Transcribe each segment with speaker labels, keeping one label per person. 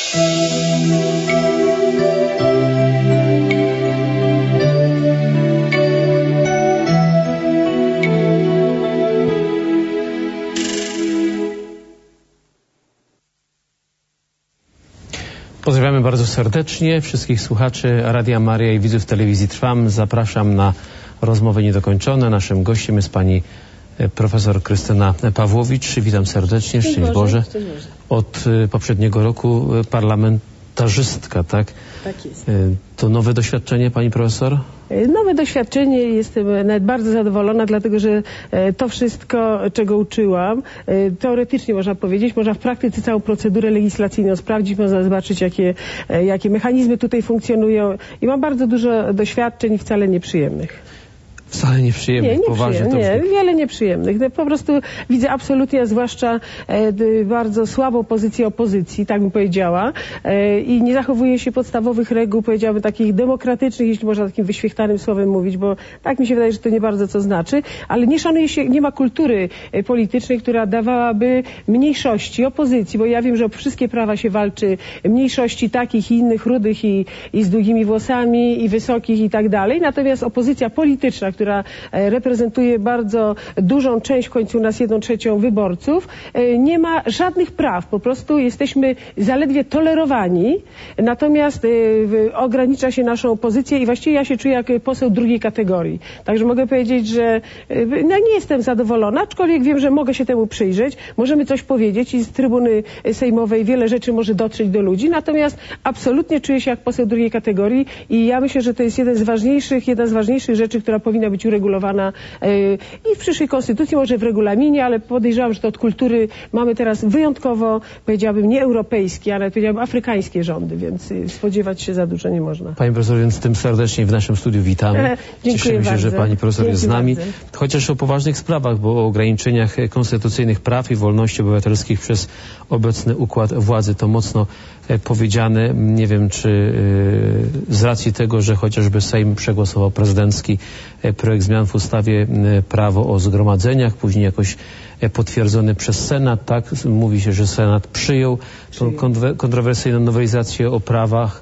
Speaker 1: Pozdrawiamy bardzo serdecznie wszystkich słuchaczy Radia Maryja i widzów telewizji Trwam. Zapraszam na rozmowy niedokończone. Naszym gościem jest pani profesor Krystyna Pawłowicz. Witam serdecznie. Szczęść Boże. Od poprzedniego roku parlamentarzystka, tak?
Speaker 2: Tak jest.
Speaker 1: To nowe doświadczenie, pani profesor?
Speaker 2: Nowe doświadczenie, jestem nawet bardzo zadowolona, dlatego że to wszystko, czego uczyłam, teoretycznie można powiedzieć, można w praktyce całą procedurę legislacyjną sprawdzić, można zobaczyć, jakie mechanizmy tutaj funkcjonują i mam bardzo dużo doświadczeń, wcale nieprzyjemnych.
Speaker 1: Wcale nieprzyjemnych, poważnie.
Speaker 2: Nie, wiele nieprzyjemnych. Po prostu widzę absolutnie, zwłaszcza bardzo słabą pozycję opozycji, tak bym powiedziała, i nie zachowuje się podstawowych reguł, powiedziałabym, takich demokratycznych, jeśli można takim wyświechtanym słowem mówić, bo tak mi się wydaje, że to nie bardzo co znaczy, ale nie szanuje się, nie ma kultury politycznej, która dawałaby mniejszości, opozycji, bo ja wiem, że o wszystkie prawa się walczy mniejszości takich i innych, rudych i z długimi włosami i wysokich i tak dalej, natomiast opozycja polityczna, która reprezentuje bardzo dużą część, w końcu nas 1/3 wyborców, nie ma żadnych praw. Po prostu jesteśmy zaledwie tolerowani, natomiast ogranicza się naszą pozycję i właściwie ja się czuję jak poseł drugiej kategorii. Także mogę powiedzieć, że nie jestem zadowolona, aczkolwiek wiem, że mogę się temu przyjrzeć, możemy coś powiedzieć i z trybuny sejmowej wiele rzeczy może dotrzeć do ludzi, natomiast absolutnie czuję się jak poseł drugiej kategorii i ja myślę, że to jest jedna z ważniejszych rzeczy, która powinna być uregulowana i w przyszłej konstytucji, może w regulaminie, ale podejrzewam, że to od kultury mamy teraz wyjątkowo, powiedziałabym, nie europejskie, ale powiedziałabym afrykańskie rządy, więc spodziewać się za dużo nie można.
Speaker 1: Pani profesor, więc tym serdecznie w naszym studiu witamy. Cieszymy się, że pani profesor jest z nami. Chociaż o poważnych sprawach, bo o ograniczeniach konstytucyjnych praw i wolności obywatelskich przez obecny układ władzy to mocno powiedziane. Nie wiem, czy z racji tego, że chociażby Sejm przegłosował prezydencki projekt zmian w ustawie prawo o zgromadzeniach, później jakoś potwierdzony przez Senat, tak? Mówi się, że Senat przyjął tą kontrowersyjną nowelizację o prawach,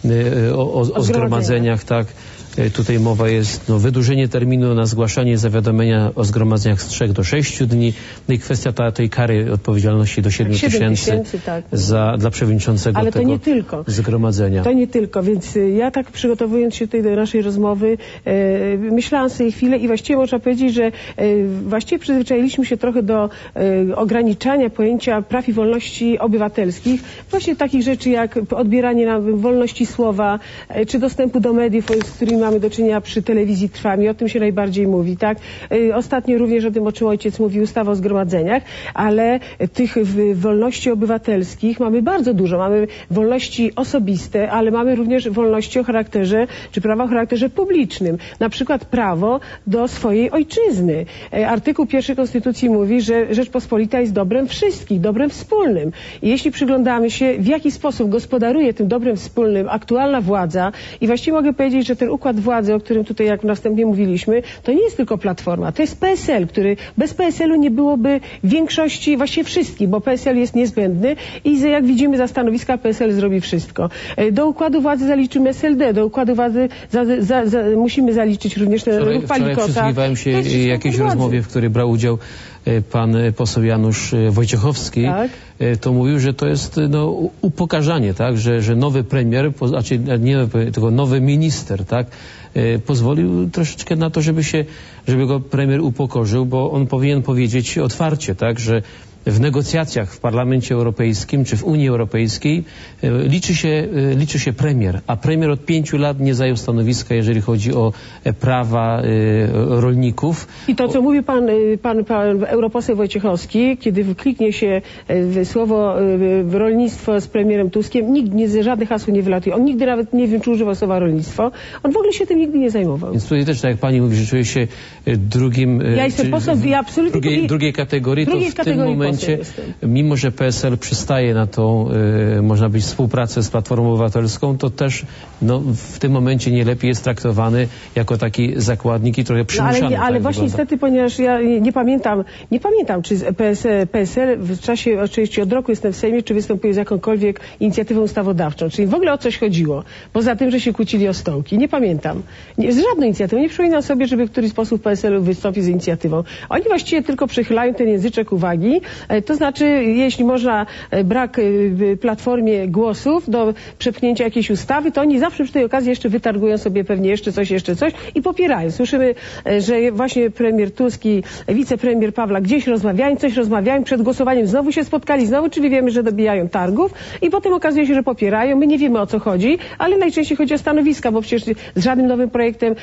Speaker 1: o zgromadzeniach, tak? Tutaj mowa jest wydłużenie terminu na zgłaszanie zawiadomienia o zgromadzeniach z 3 do 6 dni. No i kwestia tej kary odpowiedzialności do 7 tysięcy tak, dla przewodniczącego
Speaker 2: ale
Speaker 1: tego
Speaker 2: to nie tylko
Speaker 1: zgromadzenia.
Speaker 2: To nie tylko, więc ja tak przygotowując się tutaj do naszej rozmowy myślałam sobie chwilę i właściwie można powiedzieć, że właściwie przyzwyczailiśmy się trochę do ograniczania pojęcia praw i wolności obywatelskich. Właśnie takich rzeczy jak odbieranie nam wolności słowa, czy dostępu do mediów, z którymi mamy do czynienia przy telewizji Trwam i o tym się najbardziej mówi, tak? Ostatnio również o tym, o czym ojciec mówi, ustawa o zgromadzeniach, ale tych wolności obywatelskich mamy bardzo dużo. Mamy wolności osobiste, ale mamy również wolności o charakterze, czy prawa o charakterze publicznym. Na przykład prawo do swojej ojczyzny. Artykuł 1 Konstytucji mówi, że Rzeczpospolita jest dobrem wszystkich, dobrem wspólnym. I jeśli przyglądamy się, w jaki sposób gospodaruje tym dobrem wspólnym aktualna władza i właściwie mogę powiedzieć, że ten układ władzy, o którym tutaj jak na wstępie mówiliśmy, to nie jest tylko Platforma, to jest PSL, który bez PSL-u nie byłoby większości, właściwie wszystkich, bo PSL jest niezbędny i jak widzimy za stanowiska PSL zrobi wszystko. Do układu władzy zaliczymy SLD, do układu władzy musimy zaliczyć również ruch Palikota.
Speaker 1: Przysłuchiwałem się jakiejś rozmowie, w której brał udział pan poseł Janusz Wojciechowski, tak? To mówił, że to jest upokarzanie, tak? Że nowy premier, znaczy nie nowy, tylko nowy minister, tak? Pozwolił troszeczkę na to, żeby go premier upokorzył, bo on powinien powiedzieć otwarcie, tak? Że w negocjacjach w Parlamencie Europejskim czy w Unii Europejskiej liczy się premier, a premier od 5 lat nie zajął stanowiska, jeżeli chodzi o prawa rolników. I to,
Speaker 2: co mówi pan europoseł Wojciechowski, kiedy kliknie się w słowo rolnictwo z premierem Tuskiem, nikt żadnych hasł nie wylatuje. On nigdy nawet nie wiem, czy używał słowa rolnictwo. On w ogóle się tym nigdy nie zajmował.
Speaker 1: Więc tutaj też, tak jak pani mówi, że czuje się drugim,
Speaker 2: ja jestem posłem, ja absolutnie
Speaker 1: drugiej kategorii, to w tym momencie momencie, mimo że PSL przystaje na tą, można powiedzieć, współpracę z Platformą Obywatelską, to też w tym momencie nie lepiej jest traktowany jako taki zakładnik i trochę przymuszany.
Speaker 2: Ale właśnie niestety, ponieważ ja nie pamiętam, czy PSL w czasie, oczywiście od roku jestem w Sejmie, czy występuje z jakąkolwiek inicjatywą ustawodawczą, czyli w ogóle o coś chodziło, poza tym, że się kłócili o stołki. Nie pamiętam. Z żadną inicjatywą. Nie przypominam sobie, żeby w któryś sposób PSL wystąpił z inicjatywą. Oni właściwie tylko przychylają ten języczek uwagi, to znaczy, jeśli można brak Platformie głosów do przepchnięcia jakiejś ustawy, to oni zawsze przy tej okazji jeszcze wytargują sobie pewnie jeszcze coś i popierają. Słyszymy, że właśnie premier Tusk i wicepremier Pawlak gdzieś rozmawiają, coś rozmawiają, przed głosowaniem znowu się spotkali, czyli wiemy, że dobijają targów i potem okazuje się, że popierają. My nie wiemy, o co chodzi, ale najczęściej chodzi o stanowiska, bo przecież z żadnym nowym projektem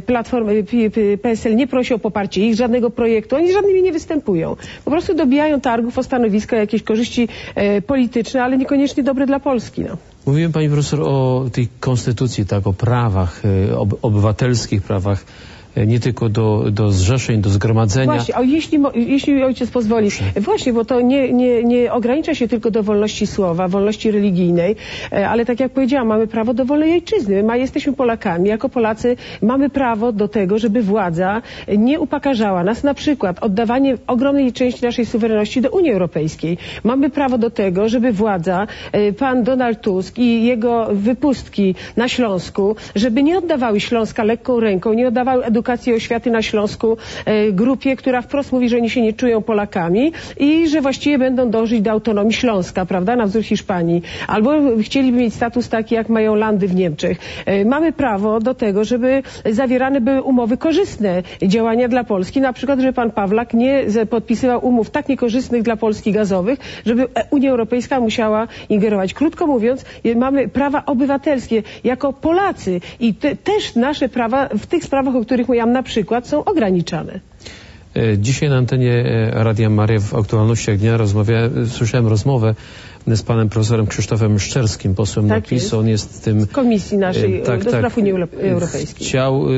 Speaker 2: PSL nie prosi o poparcie ich żadnego projektu, oni z żadnymi nie występują. Po prostu dobijają targów o stanowiska, jakieś korzyści polityczne, ale niekoniecznie dobre dla Polski.
Speaker 1: Mówiłem, pani profesor, o tej konstytucji, tak, o prawach obywatelskich, prawach nie tylko do zrzeszeń, do zgromadzenia.
Speaker 2: Właśnie, jeśli ojciec pozwoli. Właśnie, bo to nie ogranicza się tylko do wolności słowa, wolności religijnej, ale tak jak powiedziałam, mamy prawo do wolnej ojczyzny. My jesteśmy Polakami. Jako Polacy mamy prawo do tego, żeby władza nie upokarzała nas, na przykład oddawanie ogromnej części naszej suwerenności do Unii Europejskiej. Mamy prawo do tego, żeby władza, pan Donald Tusk i jego wypustki na Śląsku, żeby nie oddawały Śląska lekką ręką, nie oddawały edukacji i oświaty na Śląsku grupie, która wprost mówi, że oni się nie czują Polakami i że właściwie będą dążyć do autonomii Śląska, prawda, na wzór Hiszpanii. Albo chcieliby mieć status taki, jak mają landy w Niemczech. Mamy prawo do tego, żeby zawierane były umowy korzystne działania dla Polski, na przykład, żeby pan Pawlak nie podpisywał umów tak niekorzystnych dla Polski gazowych, żeby Unia Europejska musiała ingerować. Krótko mówiąc, mamy prawa obywatelskie jako Polacy i też nasze prawa w tych sprawach, o których mówiłam, na przykład, są ograniczane.
Speaker 1: Dzisiaj na antenie Radia Maryja w aktualnościach dnia słyszałem rozmowę z panem profesorem Krzysztofem Szczerskim, posłem na PiS. On jest tym...
Speaker 2: Z komisji naszej do spraw Unii Europejskiej.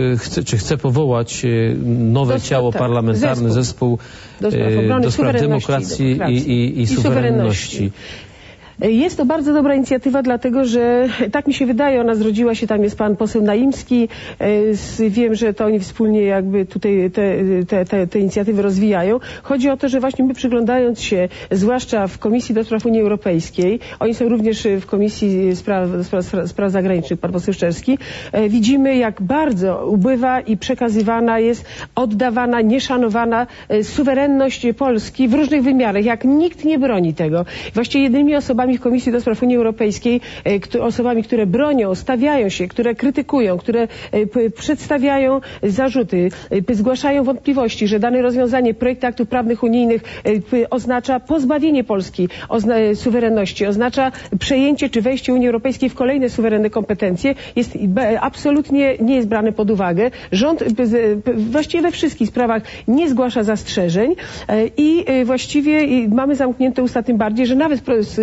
Speaker 1: Chce powołać nowe ciało parlamentarne, zespół do spraw demokracji i suwerenności.
Speaker 2: Jest to bardzo dobra inicjatywa, dlatego że tak mi się wydaje, ona zrodziła się, tam jest pan poseł Naimski, wiem, że to oni wspólnie jakby tutaj te inicjatywy rozwijają. Chodzi o to, że właśnie my przyglądając się, zwłaszcza w Komisji do Spraw Unii Europejskiej, oni są również w Komisji Spraw Zagranicznych, pan poseł Szczerski, widzimy, jak bardzo ubywa i przekazywana jest, oddawana, nieszanowana suwerenność Polski w różnych wymiarach, jak nikt nie broni tego. Właściwie jedynymi osobami w Komisji do Spraw Unii Europejskiej, osobami, które bronią, stawiają się, które krytykują, które przedstawiają zarzuty, zgłaszają wątpliwości, że dane rozwiązanie, projekt aktów prawnych unijnych oznacza pozbawienie Polski suwerenności, oznacza przejęcie czy wejście Unii Europejskiej w kolejne suwerenne kompetencje, absolutnie nie jest brane pod uwagę. Rząd właściwie we wszystkich sprawach nie zgłasza zastrzeżeń i właściwie mamy zamknięte usta, tym bardziej, że nawet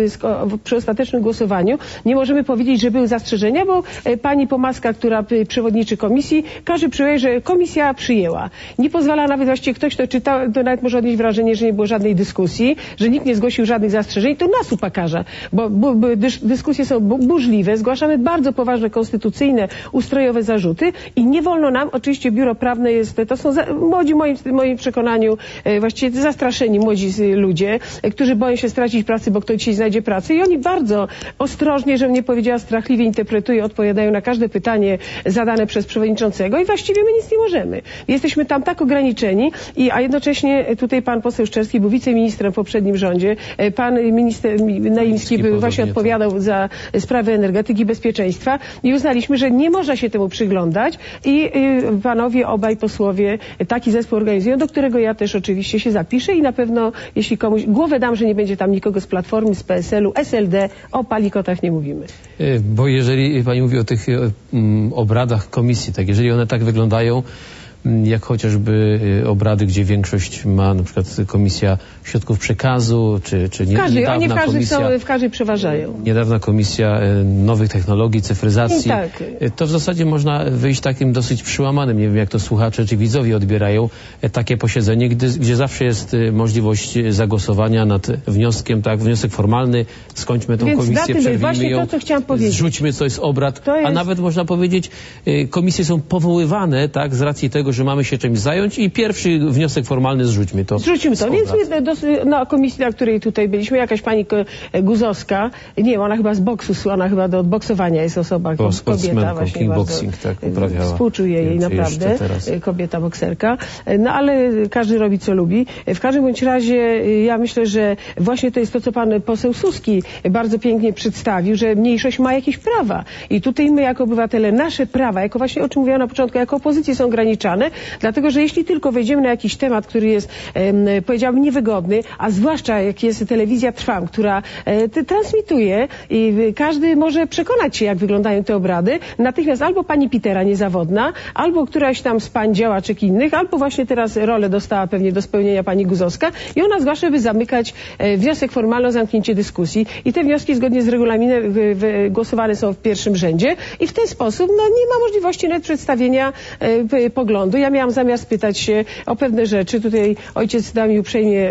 Speaker 2: przy ostatecznym głosowaniu nie możemy powiedzieć, że były zastrzeżenia, bo pani Pomaska, która przewodniczy komisji, każe przyjąć, że komisja przyjęła. Nie pozwala nawet, właściwie ktoś, kto czyta, to nawet może odnieść wrażenie, że nie było żadnej dyskusji, że nikt nie zgłosił żadnych zastrzeżeń, to nas upokarza, bo dyskusje są burzliwe, zgłaszamy bardzo poważne konstytucyjne, ustrojowe zarzuty i nie wolno nam, oczywiście biuro prawne jest, to są młodzi, w moim przekonaniu, właściwie zastraszeni młodzi ludzie, którzy boją się stracić pracy, bo ktoś dzisiaj znajdzie pracę i oni bardzo ostrożnie, żebym nie powiedziała strachliwie, interpretują, odpowiadają na każde pytanie zadane przez przewodniczącego i właściwie my nic nie możemy. Jesteśmy tam tak ograniczeni, a jednocześnie tutaj pan poseł Szczerski był wiceministrem w poprzednim rządzie, pan minister Naimski właśnie odpowiadał za sprawy energetyki i bezpieczeństwa i uznaliśmy, że nie można się temu przyglądać i panowie obaj posłowie taki zespół organizują, do którego ja też oczywiście się zapiszę i na pewno, jeśli komuś głowę dam, że nie będzie tam nikogo z Platformy, z PSL-u, SLD, o palikotach nie mówimy.
Speaker 1: Bo jeżeli pani mówi o tych obradach komisji, tak, jeżeli one tak wyglądają, jak chociażby obrady, gdzie większość ma na przykład Komisja Środków Przekazu, czy niedawna komisja...
Speaker 2: w każdej przeważają.
Speaker 1: Niedawna Komisja Nowych Technologii, Cyfryzacji. Tak. To w zasadzie można wyjść takim dosyć przyłamanym. Nie wiem, jak to słuchacze czy widzowie odbierają takie posiedzenie, gdzie zawsze jest możliwość zagłosowania nad wnioskiem, tak, wniosek formalny, skończmy tą komisję, przerwijmy ją, zrzućmy coś z obrad, a nawet można powiedzieć, komisje są powoływane, tak, z racji tego, że mamy się czymś zająć i pierwszy wniosek formalny zrzućmy to.
Speaker 2: Zrzućmy to. Więc na komisji, na której tutaj byliśmy, jakaś pani Guzowska, nie wiem, ona chyba z boksu, ona chyba do odboksowania jest osoba, kobieta właśnie.
Speaker 1: Kickboxing, tak, uprawiała.
Speaker 2: Współczuję jej naprawdę, kobieta bokserka. No ale każdy robi co lubi. W każdym bądź razie ja myślę, że właśnie to jest to, co pan poseł Suski bardzo pięknie przedstawił, że mniejszość ma jakieś prawa. I tutaj my jako obywatele, nasze prawa, jako właśnie o czym mówiłam na początku, jako opozycji są ograniczane, dlatego że jeśli tylko wejdziemy na jakiś temat, który jest, powiedziałabym, niewygodny, a zwłaszcza jak jest telewizja Trwam, która transmituje i każdy może przekonać się, jak wyglądają te obrady, natychmiast albo pani Pitera niezawodna, albo któraś tam z pań działaczek innych, albo właśnie teraz rolę dostała pewnie do spełnienia pani Guzowska i ona zgłasza, by zamykać wniosek formalny o zamknięcie dyskusji i te wnioski zgodnie z regulaminem głosowane są w pierwszym rzędzie i w ten sposób nie ma możliwości nawet przedstawienia poglądu. Ja miałam zamiar spytać się o pewne rzeczy. Tutaj ojciec da mi uprzejmie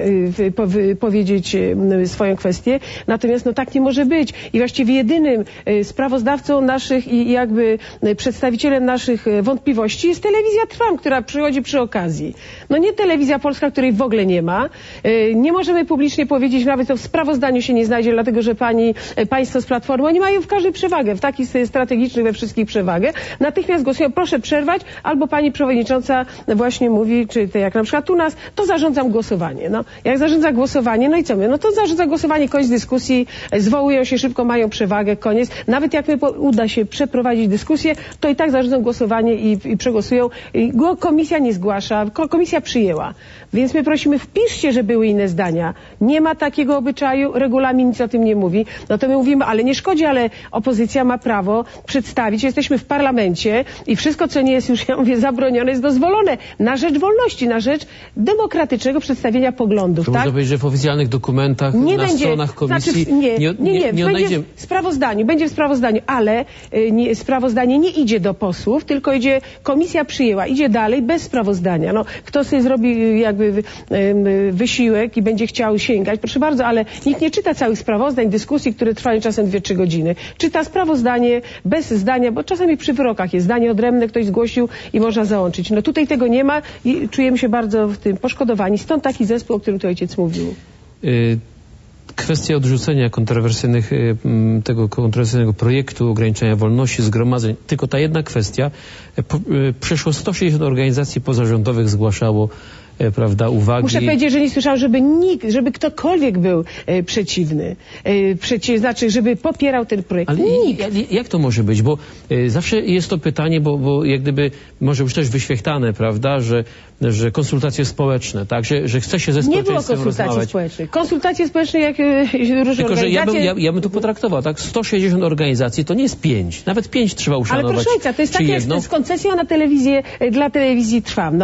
Speaker 2: powiedzieć swoją kwestię. Natomiast tak nie może być. I właściwie jedynym sprawozdawcą naszych i jakby przedstawicielem naszych wątpliwości jest telewizja Trwam, która przychodzi przy okazji. Nie telewizja polska, której w ogóle nie ma. Nie możemy publicznie powiedzieć, nawet to w sprawozdaniu się nie znajdzie, dlatego że państwo z Platformy, oni mają w każdej przewagę, w takich strategicznych we wszystkich przewagę. Natychmiast głosują, proszę przerwać, albo pani przewodnicząca właśnie mówi, czy jak na przykład u nas, to zarządzam głosowanie. Jak zarządza głosowanie, i co my? To zarządza głosowanie, koniec dyskusji, zwołują się szybko, mają przewagę, koniec. Nawet jak uda się przeprowadzić dyskusję, to i tak zarządzą głosowanie i przegłosują. Komisja nie zgłasza, komisja przyjęła. Więc my prosimy, wpiszcie, że były inne zdania. Nie ma takiego obyczaju, regulamin nic o tym nie mówi. To my mówimy, ale nie szkodzi, ale opozycja ma prawo przedstawić. Jesteśmy w parlamencie i wszystko, co nie jest już, ja mówię, zabronione, jest dozwolone. Na rzecz wolności, na rzecz demokratycznego przedstawienia poglądów.
Speaker 1: To
Speaker 2: tak?
Speaker 1: można powiedzieć, że w oficjalnych dokumentach, na stronach komisji nie odnajdziemy.
Speaker 2: Będzie w sprawozdaniu, ale sprawozdanie nie idzie do posłów, tylko idzie, komisja przyjęła, idzie dalej bez sprawozdania. Kto sobie zrobi jakby wysiłek i będzie chciał sięgać, proszę bardzo, ale nikt nie czyta całych sprawozdań, dyskusji, które trwają czasem 2-3 godziny. Czyta sprawozdanie bez zdania, bo czasami przy wyrokach jest zdanie odrębne, ktoś zgłosił i można załączyć. Tutaj tego nie ma i czujemy się bardzo w tym poszkodowani. Stąd taki zespół, o którym tu ojciec mówił.
Speaker 1: Kwestia odrzucenia tego kontrowersyjnego projektu ograniczenia wolności zgromadzeń, tylko ta jedna kwestia, przeszło 160 organizacji pozarządowych zgłaszało uwagi.
Speaker 2: Muszę powiedzieć, że nie słyszałam, żeby ktokolwiek był przeciwny. Znaczy, żeby popierał ten projekt.
Speaker 1: Ale jak to może być? Bo zawsze jest to pytanie, bo jak gdyby może już też wyświechtane, prawda, że konsultacje społeczne, tak, że chce się ze społeczeństwem rozmawiać.
Speaker 2: Nie było konsultacji społecznych. Konsultacje społeczne, jak różne
Speaker 1: tylko,
Speaker 2: organizacje...
Speaker 1: ja bym to potraktował, tak? 160 organizacji to nie jest 5. Nawet 5 trzeba uszanować.
Speaker 2: Ale proszę ojca, to jest tak jak z koncesją na telewizję, dla telewizji Trwam.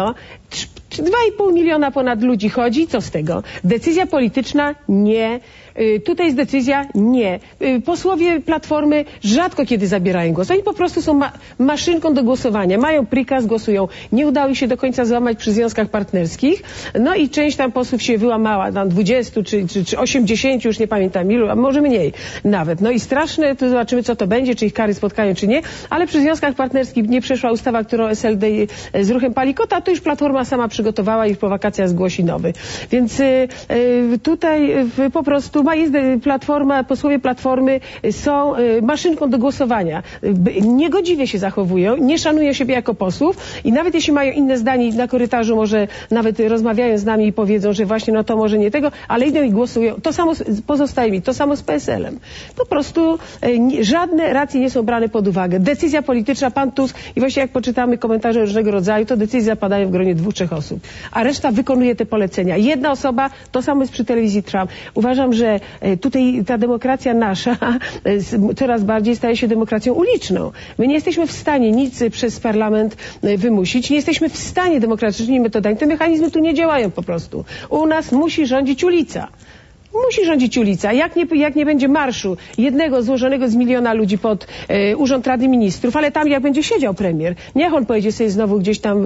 Speaker 2: 2,5 miliona ponad ludzi chodzi, co z tego? Decyzja polityczna? Nie. Tutaj jest decyzja? Nie. Posłowie Platformy rzadko kiedy zabierają głos. Oni po prostu są maszynką do głosowania. Mają prikaz, głosują. Nie udało im się do końca złamać przy związkach partnerskich. I część tam posłów się wyłamała, 20 czy 80, już nie pamiętam ilu, a może mniej nawet. I straszne, to zobaczymy, co to będzie, czy ich kary spotkają, czy nie. Ale przy związkach partnerskich nie przeszła ustawa, którą SLD z ruchem Palikota, to już Platforma sama przygotowała i po wakacjach zgłosi nowy. Więc tutaj po prostu posłowie Platformy są maszynką do głosowania. Niegodziwie się zachowują, nie szanują siebie jako posłów i nawet jeśli mają inne zdanie na korytarzu, może nawet rozmawiają z nami i powiedzą, że właśnie to może nie tego, ale idą i głosują. To samo z pozostałymi, to samo z PSL-em. Po prostu żadne racje nie są brane pod uwagę. Decyzja polityczna, pan Tusk i właśnie jak poczytamy komentarze różnego rodzaju, to decyzje zapadają w gronie 2-3 osób. A reszta wykonuje te polecenia. Jedna osoba, to samo jest przy telewizji Trwam. Uważam, że że tutaj ta demokracja nasza coraz bardziej staje się demokracją uliczną. My nie jesteśmy w stanie nic przez parlament wymusić, nie jesteśmy w stanie demokratycznymi metodami. Te mechanizmy tu nie działają po prostu. U nas musi rządzić ulica. Musi rządzić ulica. Jak nie będzie marszu jednego złożonego z 1 miliona ludzi pod Urząd Rady Ministrów, ale tam jak będzie siedział premier, niech on pojedzie sobie znowu gdzieś tam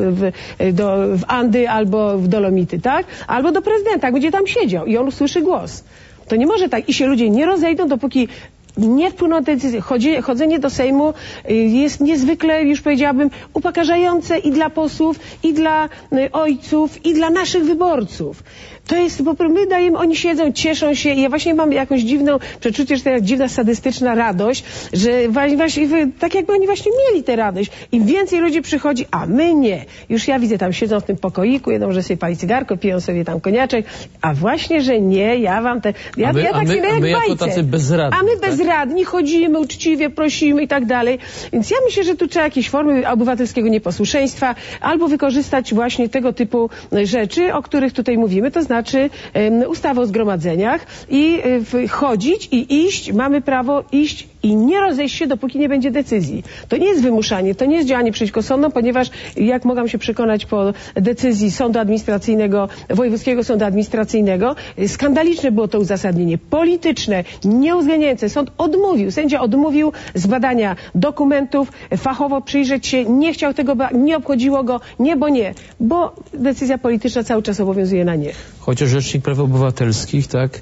Speaker 2: w Andy albo w Dolomity, tak? Albo do prezydenta, będzie tam siedział i on usłyszy głos. To nie może tak. I się ludzie nie rozejdą, dopóki nie wpłyną te decyzje. Chodzenie do Sejmu jest niezwykle, już powiedziałabym, upokarzające i dla posłów, i dla ojców, i dla naszych wyborców. To jest, bo my dajemy, oni siedzą, cieszą się i ja właśnie mam jakąś dziwną przeczucie, że to jest dziwna, sadystyczna radość, że właśnie, tak jakby oni właśnie mieli tę radość. Im więcej ludzi przychodzi, a my nie. Już ja widzę, tam siedzą w tym pokoiku, jedną, że sobie pali cygarko, piją sobie tam koniaczek, a właśnie, że nie, ja wam te... Ja tak sobie jak
Speaker 1: jako tacy bezradni.
Speaker 2: A my bezradni, chodzimy uczciwie, prosimy i tak dalej. Więc ja myślę, że tu trzeba jakieś formy obywatelskiego nieposłuszeństwa albo wykorzystać właśnie tego typu rzeczy, o których tutaj mówimy, to znaczy ustawę o zgromadzeniach i chodzić i iść, mamy prawo iść i nie rozejść się, dopóki nie będzie decyzji. To nie jest wymuszanie, to nie jest działanie przeciwko sądom, ponieważ, jak mogłam się przekonać po decyzji Sądu Administracyjnego, Wojewódzkiego Sądu Administracyjnego, skandaliczne było to uzasadnienie, polityczne, nieuwzględniające. Sąd odmówił, sędzia odmówił zbadania dokumentów, fachowo przyjrzeć się, nie chciał tego, nie obchodziło go, nie, bo decyzja polityczna cały czas obowiązuje na nie.
Speaker 1: Chociaż Rzecznik Praw Obywatelskich, tak?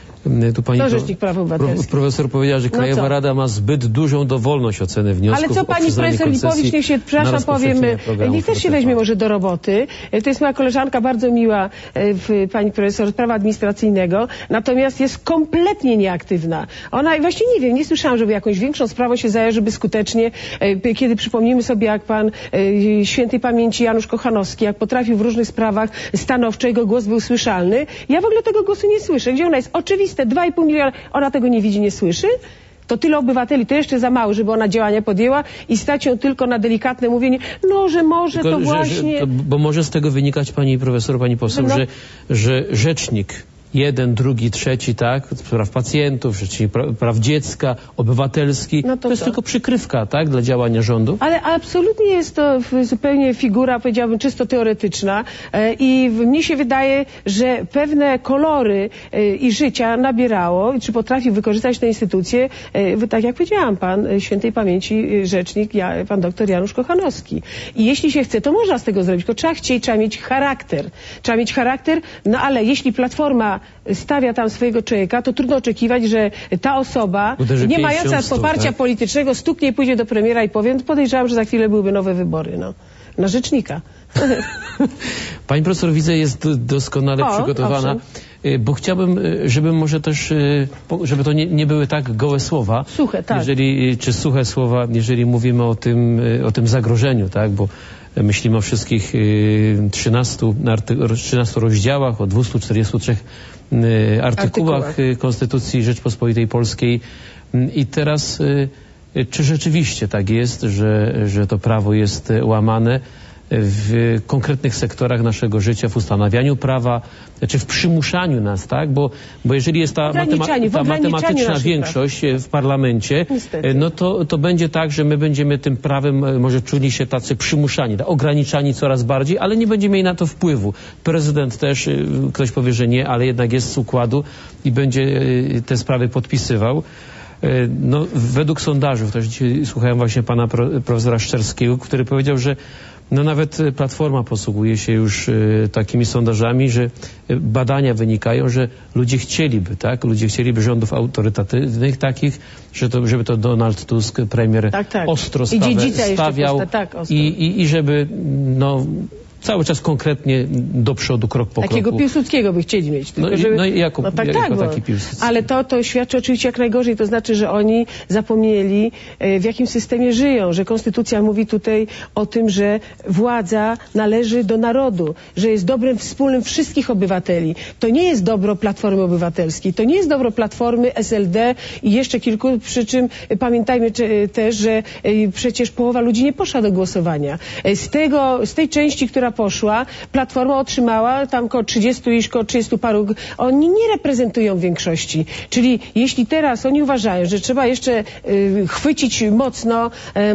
Speaker 1: Tu pani
Speaker 2: Rzecznik Praw Obywatelskich.
Speaker 1: Profesor powiedziała, że Krajowa Rada ma zbyt dużą dowolność oceny wniosków.
Speaker 2: Ale co pani profesor Lipowicz, niech się, przepraszam, powiem, niech też się weźmie może do roboty. To jest moja koleżanka, bardzo miła, pani profesor z prawa administracyjnego, natomiast jest kompletnie nieaktywna. Ona, właśnie nie wiem, nie słyszałam, żeby jakąś większą sprawą się zajęła, żeby skutecznie, kiedy przypomnimy sobie, jak pan świętej pamięci Janusz Kochanowski, jak potrafił w różnych sprawach stanowczo, jego głos był słyszalny. Ja w ogóle tego głosu nie słyszę. Gdzie ona jest? Oczywiste. 2,5 miliona, ona tego nie widzi, nie słyszy? To tyle obywateli, to jeszcze za mało, żeby ona działania podjęła i stać ją tylko na delikatne mówienie, no, że może tylko, to właśnie...
Speaker 1: Bo może z tego wynikać, pani profesor, pani poseł, że rzecznik jeden, drugi, trzeci, tak, praw pacjentów, rzecznik praw dziecka, obywatelski, to jest tylko przykrywka, tak, dla działania rządu?
Speaker 2: Ale absolutnie jest to zupełnie figura, powiedziałabym, czysto teoretyczna i mnie się wydaje, że pewne kolory i życia nabierało, czy potrafił wykorzystać te instytucje, tak jak powiedziałam, pan świętej pamięci rzecznik, pan doktor Janusz Kochanowski. I jeśli się chce, to można z tego zrobić, tylko trzeba chcieć, trzeba mieć charakter. Trzeba mieć charakter, no ale jeśli Platforma stawia tam swojego człowieka, to trudno oczekiwać, że ta osoba, nie mająca poparcia politycznego, stuknie i pójdzie do premiera i powie, podejrzewam, że za chwilę byłyby nowe wybory, na rzecznika.
Speaker 1: Pani profesor, widzę, jest doskonale przygotowana. Owszem. Bo chciałbym, żeby może też, żeby to nie były tak gołe słowa.
Speaker 2: Suche, tak.
Speaker 1: Czy suche słowa, jeżeli mówimy o tym zagrożeniu, tak, bo myślimy o wszystkich 13 rozdziałach, o 243 artykułach Konstytucji Rzeczpospolitej Polskiej. I teraz, czy rzeczywiście tak jest, że to prawo jest łamane w konkretnych sektorach naszego życia, w ustanawianiu prawa, czy w przymuszaniu nas, tak? Bo jeżeli jest ta matematyczna większość w parlamencie, no to będzie tak, że my będziemy tym prawem może czuli się tacy przymuszani, ograniczani coraz bardziej, ale nie będziemy mieli na to wpływu. Prezydent też, ktoś powie, że nie, ale jednak jest z układu i będzie te sprawy podpisywał. No, według sondażów, też dzisiaj słuchałem właśnie pana profesora Szczerskiego, który powiedział, że no nawet Platforma posługuje się już takimi sondażami, że badania wynikają, że ludzie chcieliby, tak? Ludzie chcieliby rządów autorytatywnych takich, żeby to Donald Tusk, premier, ostro stawiał i żeby cały czas konkretnie do przodu, krok po kroku.
Speaker 2: Takiego Piłsudskiego by chcieli mieć. Tylko
Speaker 1: jako taki Piłsudski.
Speaker 2: Ale to świadczy oczywiście jak najgorzej. To znaczy, że oni zapomnieli, w jakim systemie żyją, że Konstytucja mówi tutaj o tym, że władza należy do narodu, że jest dobrem wspólnym wszystkich obywateli. To nie jest dobro Platformy Obywatelskiej, to nie jest dobro Platformy, SLD i jeszcze kilku, przy czym pamiętajmy też, że przecież połowa ludzi nie poszła do głosowania. Z tej części, która poszła, Platforma otrzymała tam około 30 paru, oni nie reprezentują większości. Czyli jeśli teraz oni uważają, że trzeba jeszcze chwycić mocno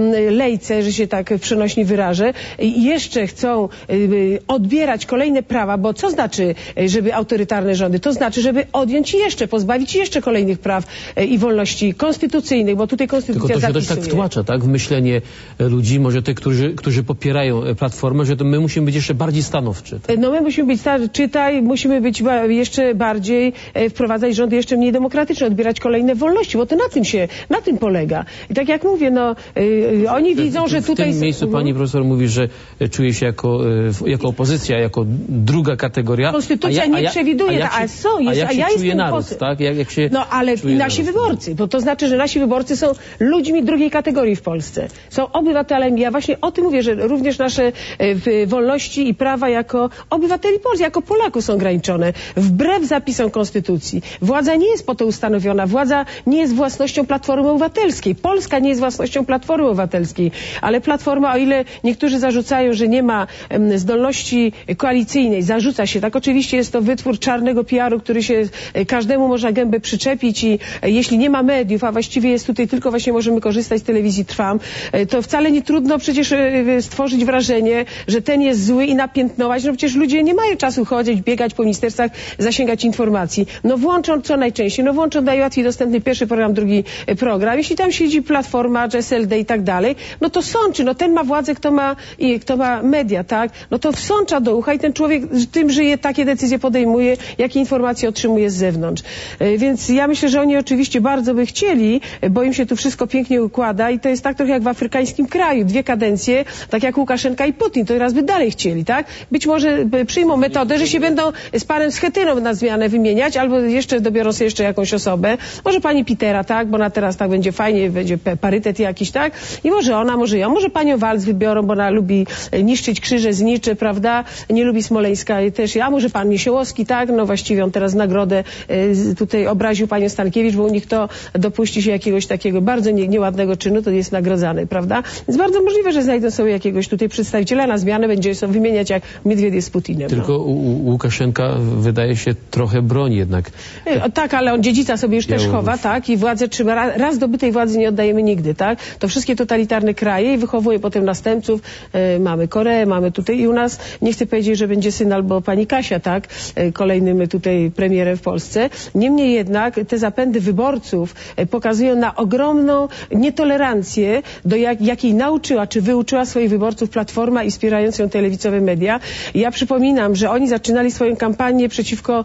Speaker 2: lejce, że się tak przenośnie wyrażę, i jeszcze chcą odbierać kolejne prawa, bo co znaczy, żeby autorytarne rządy? To znaczy, żeby odjąć jeszcze, pozbawić jeszcze kolejnych praw i wolności konstytucyjnych, bo tutaj konstytucja
Speaker 1: tylko to się
Speaker 2: zapisuje.
Speaker 1: też tak wtłacza, tak? W myślenie ludzi, może tych, którzy popierają Platformę, że to my musimy być jeszcze bardziej stanowczy. Tak?
Speaker 2: No my musimy być, musimy być jeszcze bardziej, wprowadzać rządy jeszcze mniej demokratyczne, odbierać kolejne wolności, bo to na tym polega. I tak jak mówię, no oni widzą, że tutaj...
Speaker 1: W tym miejscu pani profesor mówi, że czuje się jako opozycja, jako druga kategoria.
Speaker 2: Konstytucja nie przewiduje,
Speaker 1: a ja jestem naród, tak? Jak się
Speaker 2: no ale i nasi wyborcy, bo to znaczy, że nasi wyborcy są ludźmi drugiej kategorii w Polsce. Są obywatelami. Ja właśnie o tym mówię, że również nasze wolności i prawa jako obywateli Polski, jako Polaków są ograniczone. Wbrew zapisom Konstytucji. Władza nie jest po to ustanowiona. Władza nie jest własnością Platformy Obywatelskiej. Polska nie jest własnością Platformy Obywatelskiej. Ale Platforma, o ile niektórzy zarzucają, że nie ma zdolności koalicyjnej, zarzuca się. Tak, oczywiście jest to wytwór czarnego PR-u, który się każdemu można gębę przyczepić i jeśli nie ma mediów, a właściwie jest tutaj tylko właśnie możemy korzystać z telewizji Trwam, to wcale nie trudno przecież stworzyć wrażenie, że ten jest zły i napiętnować. No przecież ludzie nie mają czasu chodzić, biegać po ministerstwach, zasięgać informacji. No włączą co najczęściej, no włączą najłatwiej dostępny pierwszy program, drugi program. Jeśli tam siedzi Platforma, SLD i tak dalej, no to sączy, no ten ma władzę, kto ma media, tak? No to wsącza do ucha i ten człowiek tym żyje, takie decyzje podejmuje, jakie informacje otrzymuje z zewnątrz. Więc ja myślę, że oni oczywiście bardzo by chcieli, bo im się tu wszystko pięknie układa i to jest tak trochę jak w afrykańskim kraju. 2 kadencje, tak jak Łukaszenka i Putin, to teraz by dalej chcieli, tak? Być może przyjmą metodę, że się będą z panem Schetyną na zmianę wymieniać, albo jeszcze dobiorą sobie jeszcze jakąś osobę. Może pani Petera, tak? Bo ona teraz tak będzie fajnie, będzie parytet jakiś, tak? I może ona, może ja, może panią Walc wybiorą, bo ona lubi niszczyć krzyże, zniczy, prawda? Nie lubi Smoleńska i też, a może pan Niesiołowski, tak? No właściwie on teraz nagrodę tutaj obraził panią Stankiewicz, bo u nich to dopuści się jakiegoś takiego bardzo nieładnego czynu, to jest nagrodzany, prawda? Więc bardzo możliwe, że znajdą sobie jakiegoś tutaj przedstawiciela na zmianę, będzie sobie wymieniać jak Miedwiediew z Putinem.
Speaker 1: Tylko Łukaszenka wydaje się trochę broni jednak.
Speaker 2: Tak, ale on dziedzica sobie już też chowa, tak? I władzę trzyma. Raz zdobytej władzy nie oddajemy nigdy, tak? To wszystkie totalitarne kraje i wychowuje potem następców. Mamy Koreę, mamy tutaj i u nas, nie chcę powiedzieć, że będzie syn albo pani Kasia, tak? Kolejnym tutaj premierem w Polsce. Niemniej jednak te zapędy wyborców pokazują na ogromną nietolerancję, do jakiej nauczyła, czy wyuczyła swoich wyborców Platforma i wspierając ją te lewicowe media. Ja przypominam, że oni zaczynali swoją kampanię przeciwko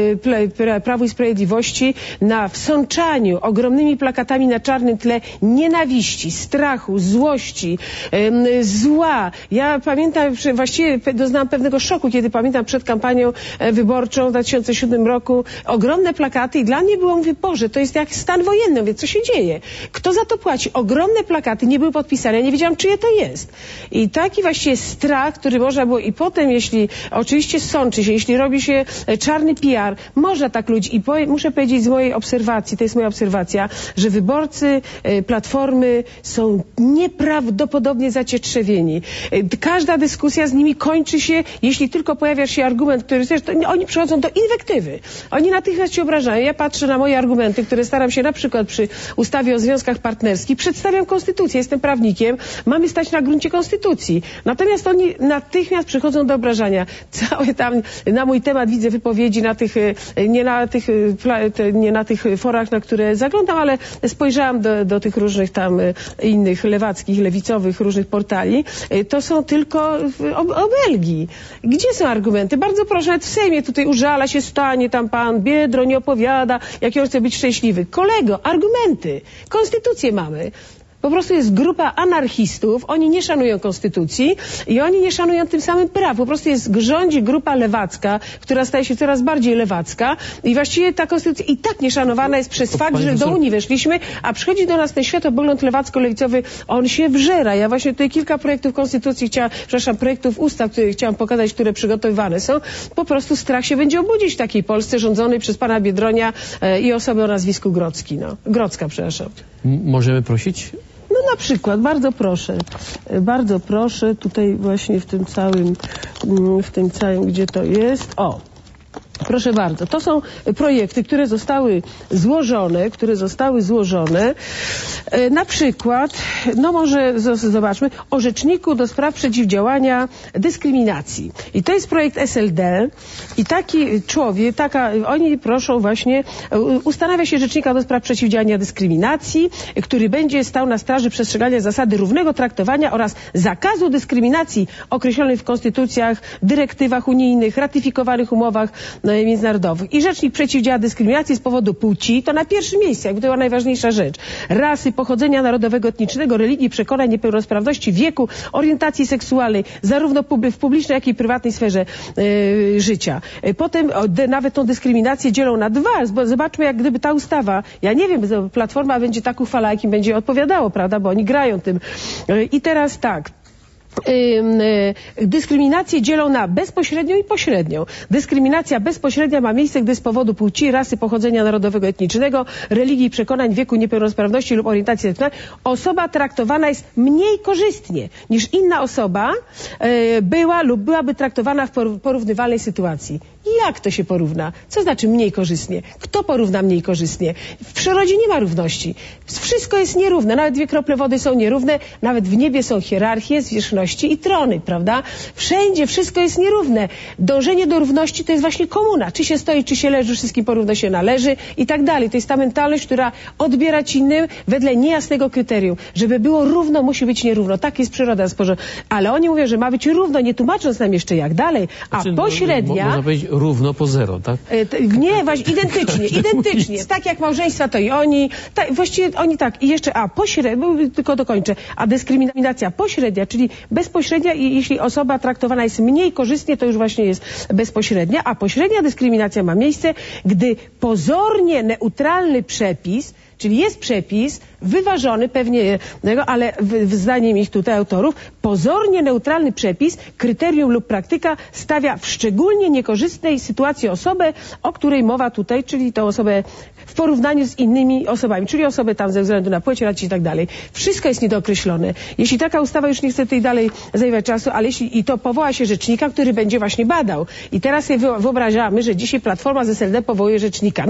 Speaker 2: Prawu i Sprawiedliwości na wsączaniu ogromnymi plakatami na czarnym tle nienawiści, strachu, złości, zła. Ja pamiętam, właściwie doznałam pewnego szoku, kiedy pamiętam przed kampanią wyborczą w 2007 roku ogromne plakaty i dla mnie było, mówię, Boże, to jest jak stan wojenny, mówię, co się dzieje? Kto za to płaci? Ogromne plakaty, nie były podpisane, ja nie wiedziałam, czyje to jest. I taki właściwie strach, który można było i potem, jeśli oczywiście sączy się, jeśli robi się czarny PR, można tak ludzi i muszę powiedzieć z mojej obserwacji, to jest moja obserwacja, że wyborcy Platformy są nieprawdopodobnie zacietrzewieni. Każda dyskusja z nimi kończy się, jeśli tylko pojawia się argument, który też, to oni przychodzą do inwektywy. Oni natychmiast się obrażają. Ja patrzę na moje argumenty, które staram się na przykład przy ustawie o związkach partnerskich, przedstawiam konstytucję, jestem prawnikiem, mamy stać na gruncie konstytucji. Natomiast oni natychmiast przychodzą do obrażania. Całe tam na mój temat widzę wypowiedzi nie na tych forach, na które zaglądam, ale spojrzałam do tych różnych tam innych lewackich, lewicowych różnych portali. To są tylko obelgi. Gdzie są argumenty? Bardzo proszę, nawet w Sejmie tutaj użala się, stanie tam pan Biedroń, opowiada, jak on chce być szczęśliwy. Kolego, argumenty. Konstytucję mamy. Po prostu jest grupa anarchistów, oni nie szanują konstytucji i oni nie szanują tym samym praw. Po prostu rządzi grupa lewacka, która staje się coraz bardziej lewacka i właściwie ta konstytucja i tak nieszanowana jest przez fakt, że do Unii weszliśmy, a przychodzi do nas ten światopogląd lewacko-lewicowy, on się wżera. Ja właśnie tutaj kilka projektów konstytucji projektów ustaw, które chciałam pokazać, które przygotowywane są. Po prostu strach się będzie obudzić w takiej Polsce rządzonej przez pana Biedronia i osobę o nazwisku Grodzka, przepraszam.
Speaker 1: Możemy prosić?
Speaker 2: No na przykład, bardzo proszę, tutaj właśnie w tym całym w tym całym, gdzie to jest. O! Proszę bardzo, to są projekty, które zostały złożone, na przykład, no może zobaczmy, o Rzeczniku do spraw przeciwdziałania dyskryminacji. I to jest projekt SLD i taki człowiek, oni proszą właśnie, ustanawia się Rzecznika do spraw przeciwdziałania dyskryminacji, który będzie stał na straży przestrzegania zasady równego traktowania oraz zakazu dyskryminacji określonej w konstytucjach, dyrektywach unijnych, ratyfikowanych umowach międzynarodowych. I Rzecznik przeciwdziała dyskryminacji z powodu płci, to na pierwszym miejscu, jakby to była najważniejsza rzecz. Rasy, pochodzenia narodowego, etnicznego, religii, przekonań, niepełnosprawności, wieku, orientacji seksualnej, zarówno w publicznej, jak i prywatnej sferze życia. Potem nawet tą dyskryminację dzielą na dwa, bo zobaczmy, jak gdyby ta ustawa, ja nie wiem, Platforma będzie tak uchwalała, jak im będzie odpowiadało, prawda, bo oni grają tym. I teraz tak. Dyskryminację dzielą na bezpośrednią i pośrednią. Dyskryminacja bezpośrednia ma miejsce, gdy z powodu płci, rasy, pochodzenia narodowego, etnicznego, religii, przekonań, wieku, niepełnosprawności lub orientacji seksualnej osoba traktowana jest mniej korzystnie niż inna osoba była lub byłaby traktowana w porównywalnej sytuacji. Jak to się porówna? Co znaczy mniej korzystnie? Kto porówna mniej korzystnie? W przyrodzie nie ma równości. Wszystko jest nierówne. Nawet 2 krople wody są nierówne. Nawet w niebie są hierarchie, zwierzchności i trony, prawda? Wszędzie wszystko jest nierówne. Dążenie do równości to jest właśnie komuna. Czy się stoi, czy się leży, wszystkim porówno się należy i tak dalej. To jest ta mentalność, która odbierać innym wedle niejasnego kryterium. Żeby było równo, musi być nierówno. Tak jest przyroda sporządzona. Ale oni mówią, że ma być równo, nie tłumacząc nam jeszcze jak dalej. A pośrednia...
Speaker 1: Można powiedzieć równo po zero, tak?
Speaker 2: Nie, właśnie identycznie. Tak jak małżeństwa, to i oni. Właściwie oni tak. I jeszcze, tylko dokończę. A dyskryminacja pośrednia, czyli bezpośrednia i jeśli osoba traktowana jest mniej korzystnie, to już właśnie jest bezpośrednia. A pośrednia dyskryminacja ma miejsce, gdy pozornie neutralny przepis, czyli jest przepis wyważony pewnie, ale zdaniem ich tutaj autorów, pozornie neutralny przepis, kryterium lub praktyka stawia w szczególnie niekorzystnej sytuacji osobę, o której mowa tutaj, czyli tą osobę w porównaniu z innymi osobami, czyli osobę tam ze względu na płeć, racji i tak dalej. Wszystko jest niedookreślone. Jeśli taka ustawa, już nie chcę tutaj dalej zajmować czasu, ale jeśli to powoła się rzecznika, który będzie właśnie badał. I teraz sobie wyobrażamy, że dzisiaj Platforma z SLD powołuje rzecznika.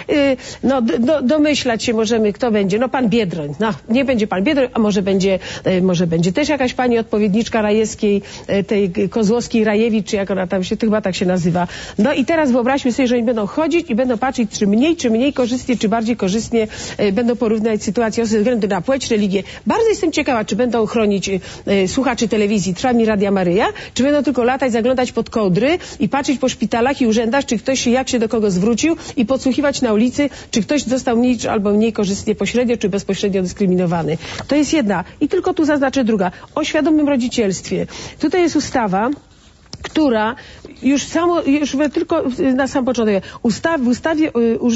Speaker 2: Domyślać się możemy, kto będzie. No pan Biedroń. No, nie będzie pan Biedroń, a może będzie też jakaś pani odpowiedniczka Rajewskiej, tej Kozłowskiej-Rajewicz, czy jak ona tam się, to chyba tak się nazywa. No i teraz wyobraźmy sobie, że oni będą chodzić i będą patrzeć, czy mniej korzystnie, czy bardziej korzystnie będą porównywać sytuację ze względu na płeć, religię. Bardzo jestem ciekawa, czy będą chronić słuchaczy telewizji Trwami Radia Maryja, czy będą tylko latać, zaglądać pod kołdry i patrzeć po szpitalach i urzędach, czy ktoś jak się do kogo zwrócił i podsłuchiwać na ulicy, czy ktoś został mniej korzystnie pośrednio, czy bezpośrednio dyskryminowany. To jest jedna. I tylko tu zaznaczę druga. O świadomym rodzicielstwie. Tutaj jest ustawa, która już tylko na sam początek, w ustawie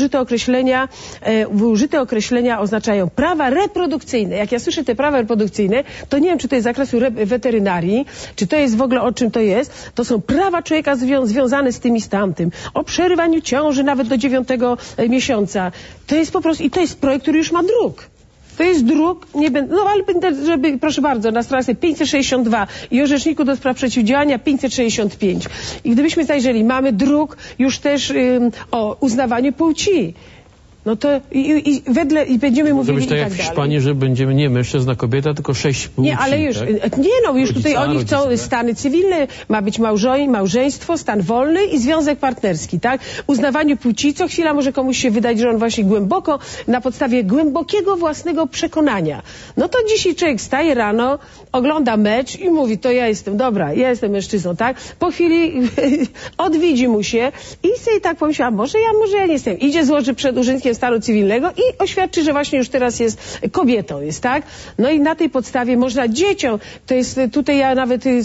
Speaker 2: użyte określenia oznaczają prawa reprodukcyjne. Jak ja słyszę te prawa reprodukcyjne, to nie wiem, czy to jest z zakresu weterynarii, czy to jest w ogóle o czym to jest. To są prawa człowieka związane z tym i z tamtym. O przerywaniu ciąży nawet do 9 miesiąca. To jest po prostu, i to jest projekt, który już ma druk. To jest druk, nie będę, no ale żeby, proszę bardzo, na stronie 562 i o Rzeczniku do spraw przeciwdziałania 565. I gdybyśmy zajrzeli, mamy druk już też o uznawaniu płci. No to i będziemy mówili i tak dalej.
Speaker 1: W Hiszpanii, że będziemy nie mężczyzna, kobieta, tylko 6 płci.
Speaker 2: Nie, ale już,
Speaker 1: tak?
Speaker 2: Już tutaj oni chcą stany cywilne, ma być małżeństwo, stan wolny i związek partnerski, tak? Uznawaniu płci, co chwila może komuś się wydać, że on właśnie głęboko, na podstawie głębokiego własnego przekonania. No to dzisiaj człowiek wstaje rano, ogląda mecz i mówi, to ja jestem mężczyzną, tak? Po chwili odwiedzi mu się i sobie tak pomyślała, może ja nie jestem. Idzie, złoży przed urzędnikiem stanu cywilnego i oświadczy, że właśnie już teraz jest kobietą, tak? No i na tej podstawie można dzieciom, to jest tutaj ja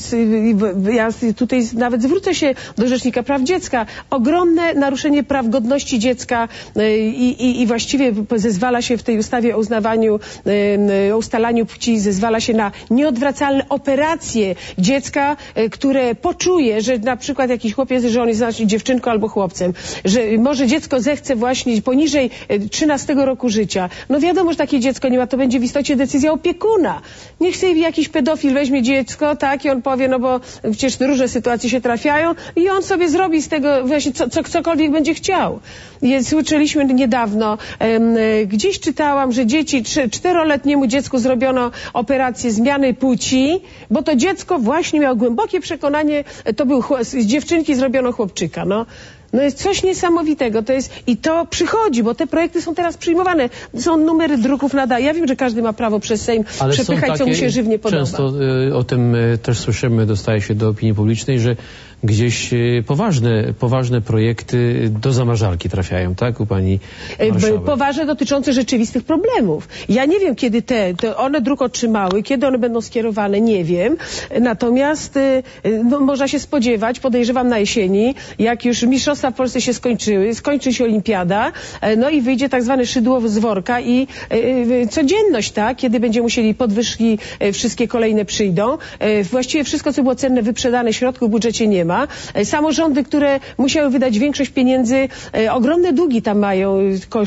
Speaker 2: nawet zwrócę się do Rzecznika Praw Dziecka, ogromne naruszenie praw godności dziecka i właściwie zezwala się w tej ustawie o ustalaniu płci, zezwala się na nieodwracalne operacje dziecka, które poczuje, że na przykład jakiś chłopiec, że on jest dziewczynką albo chłopcem, że może dziecko zechce właśnie poniżej 13 roku życia. No wiadomo, że takie dziecko nie ma, to będzie w istocie decyzja opiekuna. Niech sobie jakiś pedofil weźmie dziecko, tak, i on powie, no bo przecież różne sytuacje się trafiają i on sobie zrobi z tego właśnie cokolwiek będzie chciał. Słyszeliśmy niedawno, gdzieś czytałam, że dzieci, 4-letniemu dziecku zrobiono operację zmiany płci, bo to dziecko właśnie miało głębokie przekonanie, to był z dziewczynki zrobiono chłopczyka, no. No jest coś niesamowitego, i to przychodzi, bo te projekty są teraz przyjmowane, są numery druków nadaje. Ja wiem, że każdy ma prawo przez Sejm przepychać, co mu się żywnie podoba.
Speaker 1: Często o tym też słyszymy, dostaje się do opinii publicznej, że gdzieś poważne projekty do zamrażarki trafiają, tak, u pani marszałek?
Speaker 2: Poważne, dotyczące rzeczywistych problemów. Ja nie wiem, kiedy one druk otrzymały, kiedy one będą skierowane, nie wiem. Natomiast no, można się spodziewać, podejrzewam na jesieni, jak już mistrzostwa w Polsce się skończyły, skończy się olimpiada, no i wyjdzie tak zwane szydło z worka i codzienność, tak, kiedy będziemy musieli podwyżki, wszystkie kolejne przyjdą. Właściwie wszystko, co było cenne, wyprzedane, środków w budżecie nie ma. Samorządy, które musiały wydać większość pieniędzy, ogromne długi tam mają, około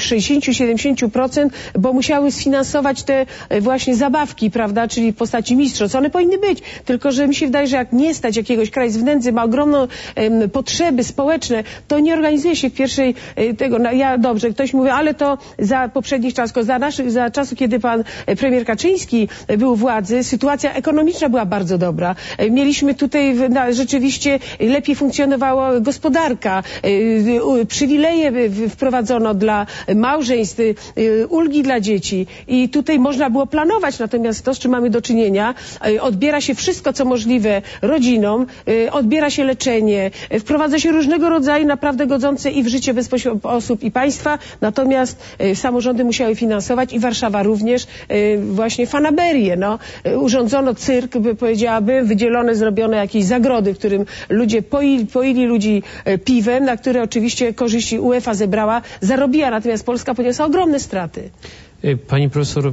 Speaker 2: 60-70%, bo musiały sfinansować te właśnie zabawki, prawda, czyli w postaci mistrzostw. One powinny być, tylko że mi się wydaje, że jak nie stać jakiegoś kraju z wnędzy, ma ogromną potrzeby społeczne, to nie organizuje się w pierwszej tego, dobrze, ktoś mówi, ale to za poprzednich czasów, za czasu, kiedy pan premier Kaczyński był u władzy, sytuacja ekonomiczna była bardzo dobra. Mieliśmy tutaj rzeczywiście lepiej funkcjonowała gospodarka, przywileje wprowadzono dla małżeństw, ulgi dla dzieci i tutaj można było planować, natomiast to, z czym mamy do czynienia, odbiera się wszystko, co możliwe rodzinom, odbiera się leczenie, wprowadza się różnego rodzaju naprawdę godzące i w życie bezpośrednio osób i państwa, natomiast samorządy musiały finansować i Warszawa również właśnie fanaberię, no. Urządzono cyrk, powiedziałabym, zrobiono jakieś zagrody, w którym ludzie poili ludzi piwem, na które oczywiście korzyści UEFA zarobiła, natomiast Polska poniosła ogromne straty.
Speaker 1: Pani profesor,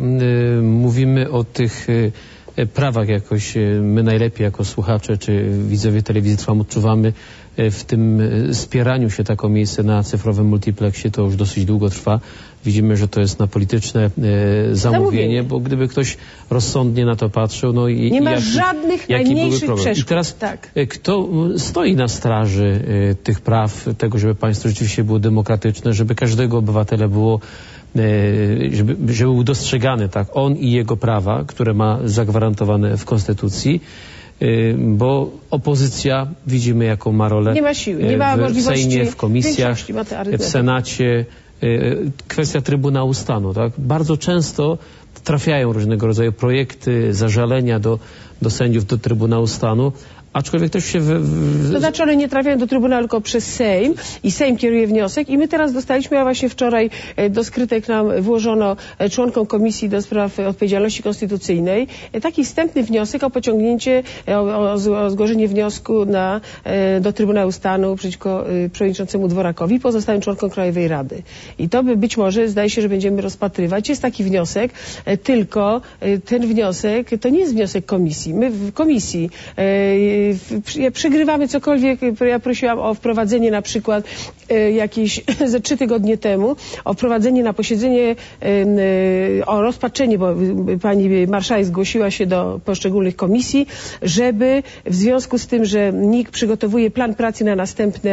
Speaker 1: mówimy o tych prawach jakoś, my najlepiej jako słuchacze czy widzowie telewizji Trwam odczuwamy w tym spieraniu się taką miejsce na cyfrowym multiplexie, to już dosyć długo trwa. Widzimy, że to jest na polityczne zamówienie, bo gdyby ktoś rozsądnie na to patrzył, no i
Speaker 2: nie ma żadnych najmniejszych przeszkód.
Speaker 1: I teraz kto stoi na straży tych praw, tego, żeby państwo rzeczywiście było demokratyczne, żeby każdego obywatela było żeby był dostrzegany, tak, on i jego prawa, które ma zagwarantowane w Konstytucji, bo opozycja, widzimy jaką ma rolę,
Speaker 2: nie ma siły, nie ma możliwości,
Speaker 1: w Sejmie, w komisjach, w Senacie, kwestia Trybunału Stanu, tak, bardzo często trafiają różnego rodzaju projekty, zażalenia do sędziów, do Trybunału Stanu, aczkolwiek też się...
Speaker 2: To znaczy one nie trafiają do Trybunału tylko przez Sejm i Sejm kieruje wniosek i my teraz dostaliśmy, a właśnie wczoraj do skrytek nam włożono członkom Komisji do Spraw Odpowiedzialności Konstytucyjnej taki wstępny wniosek o pociągnięcie, o zgłoszenie wniosku do Trybunału Stanu przeciwko przewodniczącemu Dworakowi, pozostałym członkom Krajowej Rady. I to być może, zdaje się, że będziemy rozpatrywać. Jest taki wniosek, tylko ten wniosek to nie jest wniosek komisji. My w komisji przegrywamy cokolwiek. Ja prosiłam o wprowadzenie na przykład jakieś ze 3 tygodnie temu, o wprowadzenie na posiedzenie, o rozpatrzenie, bo pani marszałek zgłosiła się do poszczególnych komisji, żeby w związku z tym, że NIK przygotowuje plan pracy na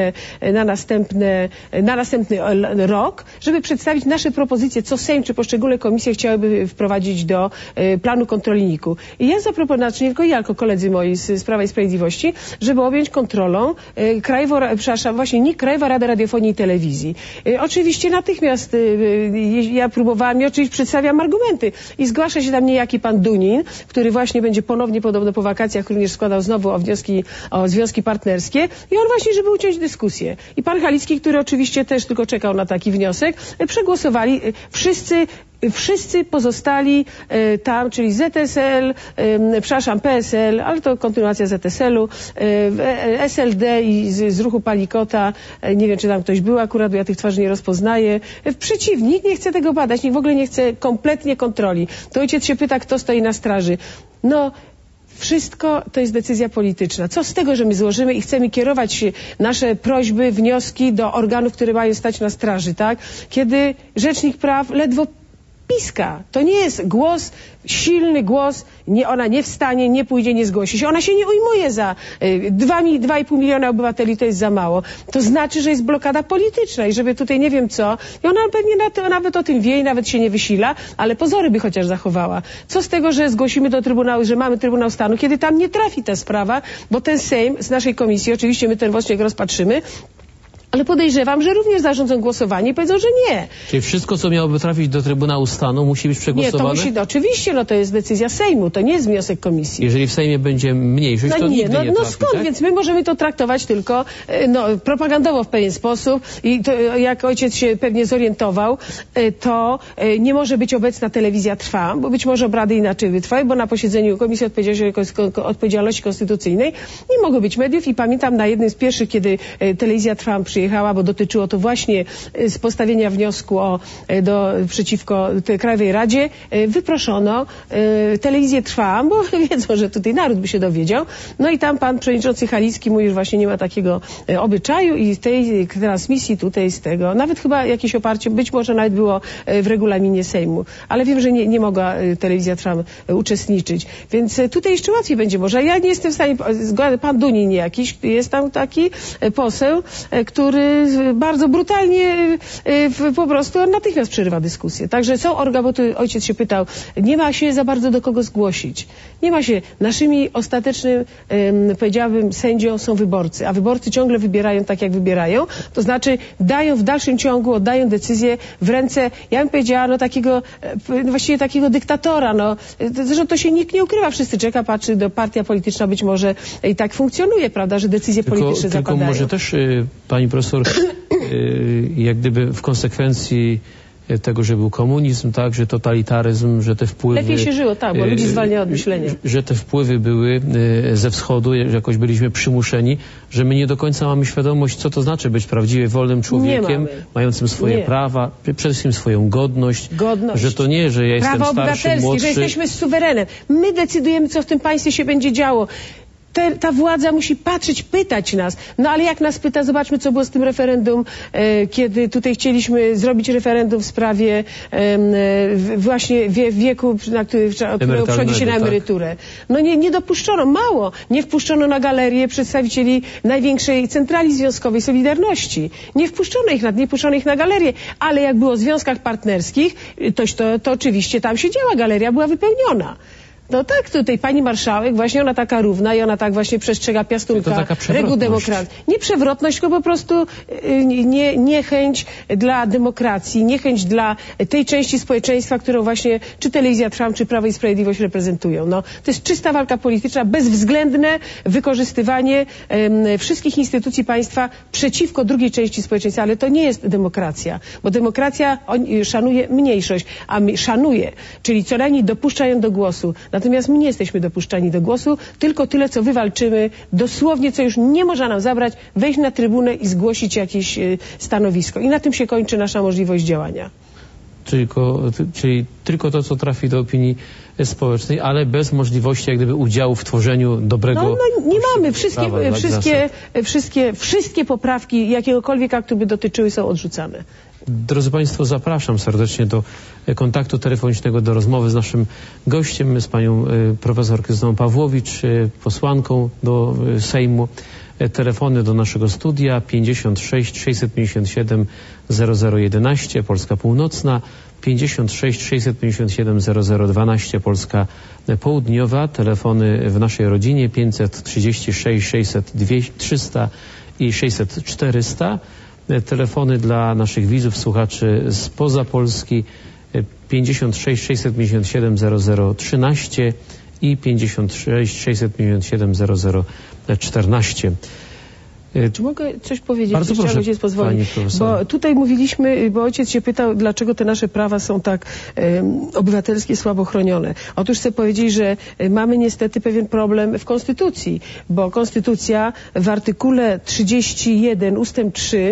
Speaker 2: następny rok, żeby przedstawić nasze propozycje, co Sejm czy poszczególne komisje chciałyby wprowadzić do planu kontroli NIK-u. I ja zaproponowałam, nie tylko ja, jako koledzy moi z Prawa i Sprawiedliwości, żeby objąć kontrolą NIK, Krajowa Rada Radiofonii i Telewizji. Oczywiście natychmiast ja próbowałam i oczywiście przedstawiam argumenty i zgłasza się tam niejaki pan Dunin, który właśnie będzie ponownie podobno po wakacjach również składał znowu o związki partnerskie i on właśnie, żeby uciąć dyskusję. I pan Halicki, który oczywiście też tylko czekał na taki wniosek, przegłosowali wszyscy pozostali tam, czyli ZSL, PSL, ale to kontynuacja ZSL-u, SLD i z ruchu Palikota, nie wiem, czy tam ktoś był akurat, bo ja tych twarzy nie rozpoznaję. Przeciwnie, nikt nie chce tego badać, nikt w ogóle nie chce kompletnie kontroli. To ojciec się pyta, kto stoi na straży. No, Wszystko to jest decyzja polityczna. Co z tego, że my złożymy i chcemy kierować nasze prośby, wnioski do organów, które mają stać na straży, tak? Kiedy Rzecznik Praw ledwo piska. To nie jest głos, silny głos, ona nie wstanie, nie pójdzie, nie zgłosi się. Ona się nie ujmuje za 2,5 miliona obywateli, to jest za mało. To znaczy, że jest blokada polityczna i żeby tutaj nie wiem co, i ona pewnie nawet o tym wie i nawet się nie wysila, ale pozory by chociaż zachowała. Co z tego, że zgłosimy do Trybunału, że mamy Trybunał Stanu, kiedy tam nie trafi ta sprawa, bo ten Sejm z naszej komisji, oczywiście my ten wniosek rozpatrzymy, ale podejrzewam, że również zarządzą głosowanie i powiedzą, że nie.
Speaker 1: Czyli wszystko, co miałoby trafić do Trybunału Stanu, musi być przegłosowane?
Speaker 2: Nie, to musi, oczywiście, to jest decyzja Sejmu, to nie jest wniosek komisji.
Speaker 1: Jeżeli w Sejmie będzie mniejszość, to nigdy nie trafi,
Speaker 2: skąd?
Speaker 1: tak?
Speaker 2: Więc my możemy to traktować tylko propagandowo w pewien sposób i to, jak ojciec się pewnie zorientował, to nie może być obecna telewizja Trwam, bo być może obrady inaczej wytrwały, bo na posiedzeniu Komisji Odpowiedzialności Konstytucyjnej nie mogło być mediów i pamiętam na jednym z pierwszych, kiedy telewizja Trwam przyjechała, bo dotyczyło to właśnie z postawienia wniosku przeciwko Krajowej Radzie, wyproszono telewizję Trwam, bo wiedzą, że tutaj naród by się dowiedział. No i tam pan przewodniczący Halicki mówi, że właśnie nie ma takiego obyczaju i w tej transmisji tutaj z tego, nawet chyba jakieś oparcie, być może nawet było w regulaminie Sejmu, ale wiem, że nie mogła telewizja Trwam uczestniczyć. Więc tutaj jeszcze łatwiej będzie może. Ja nie jestem w stanie, pan Dunin jakiś, jest tam taki poseł, który bardzo brutalnie po prostu natychmiast przerywa dyskusję. Także są organy, bo tu ojciec się pytał, nie ma się za bardzo do kogo zgłosić. Nie ma się. Naszymi ostatecznym, powiedziałabym, sędzią są wyborcy, a wyborcy ciągle wybierają tak, jak wybierają. To znaczy dają w dalszym ciągu, oddają decyzję w ręce, ja bym powiedziała, właściwie takiego dyktatora. Zresztą to się nikt nie ukrywa. Wszyscy czeka, patrzy, partia polityczna być może i tak funkcjonuje, prawda, że decyzje polityczne zapadają.
Speaker 1: Tylko może też, pani profesor, jak gdyby w konsekwencji tego, że był komunizm, tak, że totalitaryzm, że te wpływy...
Speaker 2: Lepiej się żyło, tak, bo ludzi zwalnia od myślenia.
Speaker 1: Że te wpływy były ze wschodu, że jakoś byliśmy przymuszeni, że my nie do końca mamy świadomość, co to znaczy być prawdziwie wolnym człowiekiem, mającym swoje prawa, przede wszystkim swoją godność. Że to nie, że ja jestem starszy, młodszy.
Speaker 2: Że jesteśmy suwerenem. My decydujemy, co w tym państwie się będzie działo. Ta władza musi patrzeć, pytać nas. No ale jak nas pyta, zobaczmy, co było z tym referendum, kiedy tutaj chcieliśmy zrobić referendum w sprawie właśnie wieku, który przechodzi się na emeryturę. No nie dopuszczono, mało. Nie wpuszczono na galerię przedstawicieli największej centrali związkowej Solidarności. Nie wpuszczono ich na galerię. Ale jak było o związkach partnerskich, to oczywiście tam się działa, galeria była wypełniona. No tak, tutaj pani marszałek, właśnie ona taka równa i ona tak właśnie przestrzega piastunka reguł demokracji. Nie przewrotność, tylko po prostu niechęć dla demokracji, niechęć dla tej części społeczeństwa, którą właśnie czy telewizja Trwam, czy Prawo i Sprawiedliwość reprezentują. No, to jest czysta walka polityczna, bezwzględne wykorzystywanie wszystkich instytucji państwa przeciwko drugiej części społeczeństwa, ale to nie jest demokracja, bo demokracja szanuje mniejszość, czyli co najmniej dopuszcza ją do głosu. Natomiast my nie jesteśmy dopuszczani do głosu, tylko tyle, co wywalczymy, dosłownie, co już nie można nam zabrać, wejść na trybunę i zgłosić jakieś stanowisko. I na tym się kończy nasza możliwość działania.
Speaker 1: Czyli tylko to, co trafi do opinii społecznej, ale bez możliwości jak gdyby udziału w tworzeniu dobrego...
Speaker 2: nie mamy. Wszystkie poprawki jakiegokolwiek aktu by dotyczyły, są odrzucane.
Speaker 1: Drodzy Państwo, zapraszam serdecznie do kontaktu telefonicznego, do rozmowy z naszym gościem, z panią profesor Krystyną Pawłowicz, posłanką do Sejmu. Telefony do naszego studia 56 657 0011 Polska Północna, 56 657 0012 Polska Południowa. Telefony w naszej rodzinie 536 600 300 i 600 400. Telefony dla naszych widzów, słuchaczy spoza Polski 56 657 0013 i 56 657 0014.
Speaker 2: Czy mogę coś powiedzieć?
Speaker 1: Bardzo proszę, pani profesor.
Speaker 2: Bo tutaj mówiliśmy, bo ojciec się pytał, dlaczego te nasze prawa są tak obywatelskie, słabo chronione. Otóż chcę powiedzieć, że mamy niestety pewien problem w Konstytucji, bo Konstytucja w artykule 31 ustęp 3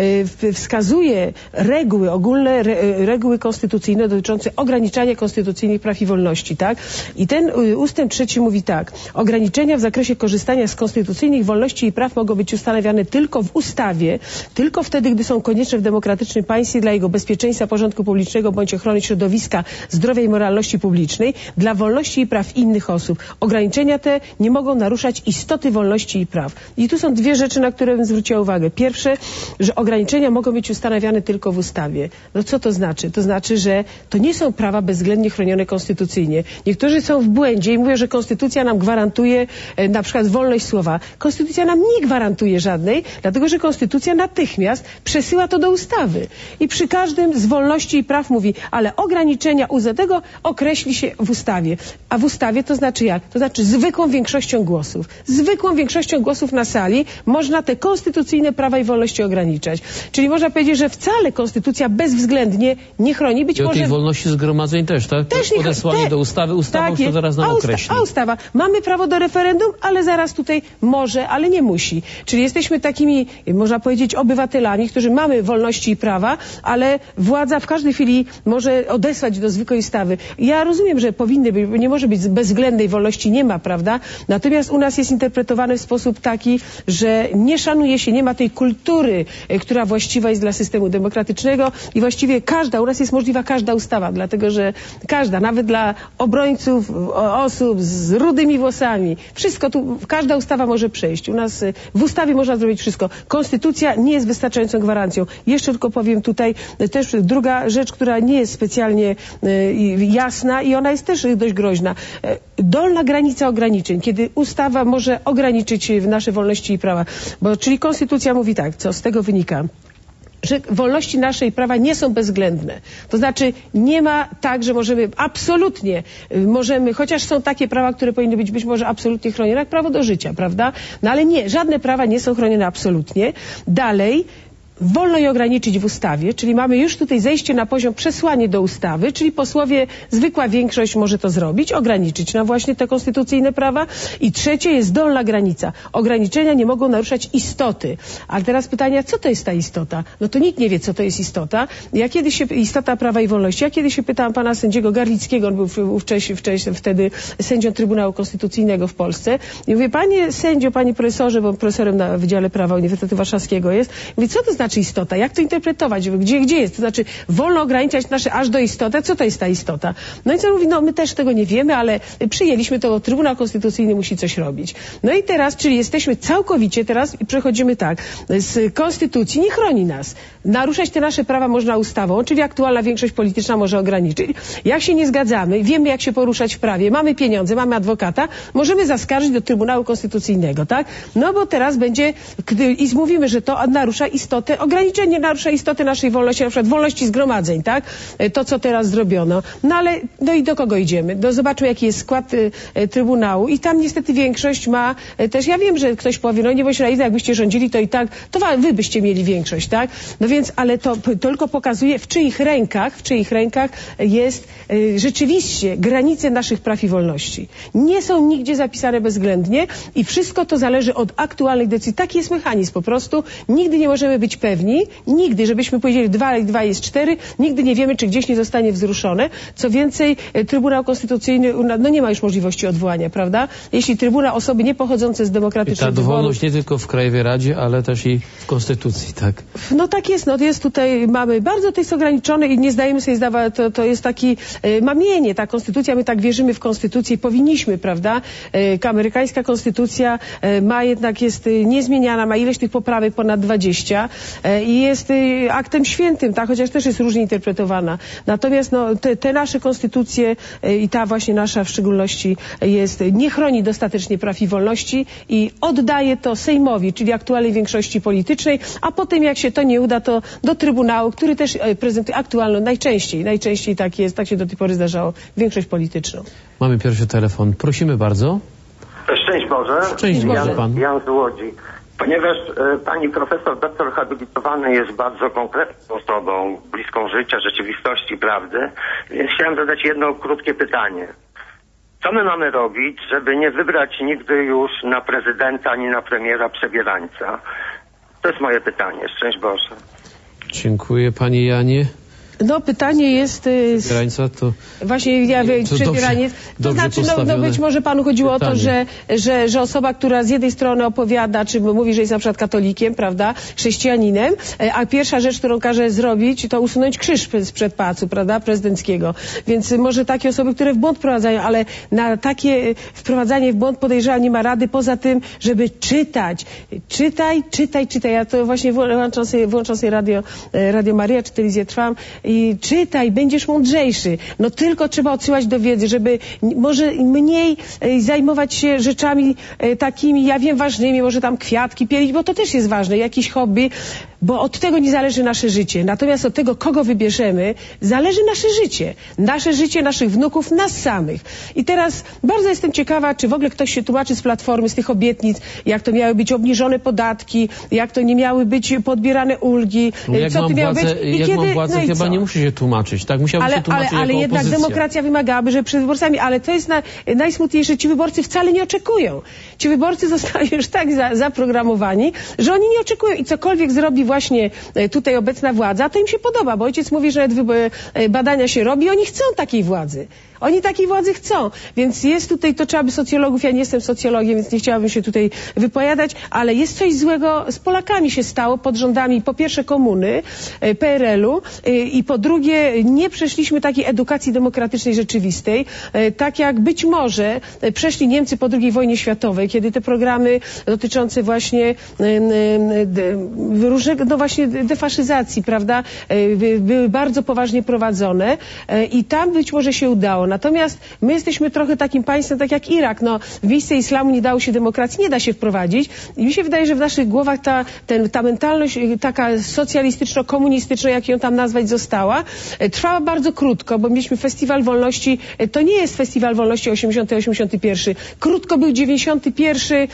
Speaker 2: wskazuje reguły, ogólne reguły konstytucyjne dotyczące ograniczania konstytucyjnych praw i wolności, tak? I ten ustęp 3 mówi tak: ograniczenia w zakresie korzystania z konstytucyjnych wolności i praw mogą być ustanawiane tylko w ustawie, tylko wtedy, gdy są konieczne w demokratycznym państwie dla jego bezpieczeństwa, porządku publicznego bądź ochrony środowiska, zdrowia i moralności publicznej, dla wolności i praw innych osób. Ograniczenia te nie mogą naruszać istoty wolności i praw. I tu są dwie rzeczy, na które bym zwróciła uwagę. Pierwsze, że ograniczenia mogą być ustanawiane tylko w ustawie. No co to znaczy? To znaczy, że to nie są prawa bezwzględnie chronione konstytucyjnie. Niektórzy są w błędzie i mówią, że konstytucja nam gwarantuje na przykład wolność słowa. Konstytucja nam nie gwarantuje żadnej, dlatego że konstytucja natychmiast przesyła to do ustawy. I przy każdym z wolności i praw mówi, ale ograniczenia tego określi się w ustawie. A w ustawie to znaczy jak? To znaczy zwykłą większością głosów. Zwykłą większością głosów na sali można te konstytucyjne prawa i wolności ograniczać. Czyli można powiedzieć, że wcale konstytucja bezwzględnie nie chroni. Być
Speaker 1: I o
Speaker 2: może
Speaker 1: tej wolności zgromadzeń też, tak?
Speaker 2: Też nie
Speaker 1: odesłanie do ustawy, ustawa
Speaker 2: tak
Speaker 1: już to zaraz nam określi.
Speaker 2: A ustawa. Mamy prawo do referendum, ale zaraz tutaj może, ale nie musi. Czyli jesteśmy takimi, można powiedzieć, obywatelami, którzy mamy wolności i prawa, ale władza w każdej chwili może odesłać do zwykłej ustawy. Ja rozumiem, że powinny być, nie może być bezwzględnej wolności, nie ma, prawda? Natomiast u nas jest interpretowane w sposób taki, że nie szanuje się, nie ma tej kultury, która właściwa jest dla systemu demokratycznego i właściwie u nas jest możliwa każda ustawa, dlatego że każda, nawet dla obrońców, osób z rudymi włosami, wszystko tu, każda ustawa może przejść. U nas w ustawie można zrobić wszystko. Konstytucja nie jest wystarczającą gwarancją. Jeszcze tylko powiem tutaj też druga rzecz, która nie jest specjalnie jasna i ona jest też dość groźna. Dolna granica ograniczeń, kiedy ustawa może ograniczyć nasze wolności i prawa. Czyli konstytucja mówi tak, co z tego wynika? Że wolności nasze i prawa nie są bezwzględne. To znaczy nie ma tak, że możemy, chociaż są takie prawa, które powinny być może absolutnie chronione, jak prawo do życia, prawda? No ale nie, żadne prawa nie są chronione absolutnie. Dalej, wolno je ograniczyć w ustawie, czyli mamy już tutaj zejście na poziom przesłanie do ustawy, czyli posłowie, zwykła większość może to zrobić, ograniczyć na właśnie te konstytucyjne prawa. I trzecie jest dolna granica. Ograniczenia nie mogą naruszać istoty. Ale teraz pytanie, co to jest ta istota? No to nikt nie wie, co to jest istota. Istota prawa i wolności. Ja kiedyś się pytałam pana sędziego Garlickiego, on był wtedy sędzią Trybunału Konstytucyjnego w Polsce. I mówię, panie sędzio, panie profesorze, bo profesorem na Wydziale Prawa Uniwersytetu Warszawskiego jest. Mówię, co to znaczy istota? Jak to interpretować? Gdzie jest? To znaczy, wolno ograniczać nasze aż do istoty. Co to jest ta istota? No i co mówi, no my też tego nie wiemy, ale przyjęliśmy to, Trybunał Konstytucyjny musi coś robić. No i teraz, czyli jesteśmy całkowicie teraz i przechodzimy tak, z Konstytucji nie chroni nas. Naruszać te nasze prawa można ustawą, czyli aktualna większość polityczna może ograniczyć. Jak się nie zgadzamy, wiemy jak się poruszać w prawie, mamy pieniądze, mamy adwokata, możemy zaskarżyć do Trybunału Konstytucyjnego, tak? No bo teraz będzie, i mówimy, że to narusza istotę, ograniczenie narusza istotę naszej wolności, na przykład wolności zgromadzeń, tak? To, co teraz zrobiono. No ale, no i do kogo idziemy? Zobaczmy, jaki jest skład Trybunału i tam niestety większość ma też, ja wiem, że ktoś powie, no nie bądź naiwny, jakbyście rządzili, to i tak, to wy byście mieli większość, tak? No więc, ale to tylko pokazuje, w czyich rękach jest rzeczywiście granice naszych praw i wolności. Nie są nigdzie zapisane bezwzględnie i wszystko to zależy od aktualnych decyzji. Taki jest mechanizm po prostu. Nigdy nie możemy być pewni, nigdy, żebyśmy powiedzieli 2 i 2 jest 4, nigdy nie wiemy, czy gdzieś nie zostanie wzruszone. Co więcej, Trybunał Konstytucyjny no nie ma już możliwości odwołania, prawda? Jeśli Trybunał osoby niepochodzące z demokratycznych
Speaker 1: wyborów... I ta dowolność nie tylko w Krajowej Radzie, ale też i w Konstytucji, tak?
Speaker 2: No tak jest, no jest tutaj, mamy bardzo to jest ograniczone i nie zdajemy sobie zdawać, to jest taki mamienie, ta konstytucja, my tak wierzymy w konstytucję, powinniśmy, prawda? Amerykańska konstytucja jest niezmieniana, ma ileś tych poprawek, ponad 20 i jest aktem świętym, tak? Chociaż też jest różnie interpretowana. Natomiast no, te nasze konstytucje i ta właśnie nasza w szczególności nie chroni dostatecznie praw i wolności i oddaje to Sejmowi, czyli aktualnej większości politycznej, a potem jak się to nie uda, to do Trybunału, który też prezentuje aktualną, najczęściej tak jest, tak się do tej pory zdarzało, większość polityczną.
Speaker 1: Mamy pierwszy telefon. Prosimy bardzo.
Speaker 3: Szczęść Boże.
Speaker 1: Szczęść Boże, pan.
Speaker 3: Jan z Łodzi. Ponieważ pani profesor doktor habilitowany jest bardzo konkretną osobą, bliską życia, rzeczywistości, prawdy, więc chciałem zadać jedno krótkie pytanie. Co my mamy robić, żeby nie wybrać nigdy już na prezydenta ani na premiera przebierańca? To jest moje pytanie. Szczęść Boże.
Speaker 1: Dziękuję, panie Janie.
Speaker 2: No, pytanie jest...
Speaker 1: Przebierańca to...
Speaker 2: Właśnie, przebieraniec. To znaczy, no być może panu chodziło pytanie. O to, że osoba, która z jednej strony opowiada, czy mówi, że jest na przykład katolikiem, prawda, chrześcijaninem, a pierwsza rzecz, którą każe zrobić, to usunąć krzyż sprzed pałacu, prawda, prezydenckiego. Więc może takie osoby, które w błąd wprowadzają, ale na takie wprowadzanie w błąd podejrzewam nie ma rady, poza tym, żeby czytać. Czytaj. Ja to właśnie włączam sobie Radio Maria, czy telewizję Trwam, i czytaj, będziesz mądrzejszy. No tylko trzeba odsyłać do wiedzy, żeby może mniej zajmować się rzeczami takimi, ja wiem, ważnymi, może tam kwiatki pielić, bo to też jest ważne, jakieś hobby, bo od tego nie zależy nasze życie. Natomiast od tego, kogo wybierzemy, zależy nasze życie. Nasze życie, naszych wnuków, nas samych. I teraz bardzo jestem ciekawa, czy w ogóle ktoś się tłumaczy z Platformy, z tych obietnic, jak to miały być obniżone podatki, jak to nie miały być podbierane ulgi,
Speaker 1: no co to miało być. I jak kiedy, mam władzę, no chyba nie musi się tłumaczyć. Tak, musiałby się tłumaczyć
Speaker 2: ale
Speaker 1: jako
Speaker 2: jednak
Speaker 1: opozycja.
Speaker 2: demokracja wymagałaby, że przed wyborcami, ale to jest najsmutniejsze, ci wyborcy wcale nie oczekują. Ci wyborcy zostali już tak zaprogramowani, że oni nie oczekują i cokolwiek zrobi właśnie tutaj obecna władza, to im się podoba, bo ojciec mówi, że badania się robi, oni chcą takiej władzy. Oni takiej władzy chcą, więc jest tutaj, to trzeba by socjologów, ja nie jestem socjologiem, więc nie chciałabym się tutaj wypowiadać, ale jest coś złego z Polakami się stało pod rządami po pierwsze komuny, PRL-u i po drugie nie przeszliśmy takiej edukacji demokratycznej rzeczywistej, tak jak być może przeszli Niemcy po II wojnie światowej, kiedy te programy dotyczące właśnie różnego, no właśnie defaszyzacji, prawda, były bardzo poważnie prowadzone i tam być może się udało. Natomiast my jesteśmy trochę takim państwem, tak jak Irak. No, w miejsce islamu nie dało się demokracji, nie da się wprowadzić. I mi się wydaje, że w naszych głowach ta mentalność taka socjalistyczno-komunistyczna, jak ją tam nazwać, została. Trwała bardzo krótko, bo mieliśmy Festiwal Wolności. To nie jest Festiwal Wolności 80-81. Krótko był 91,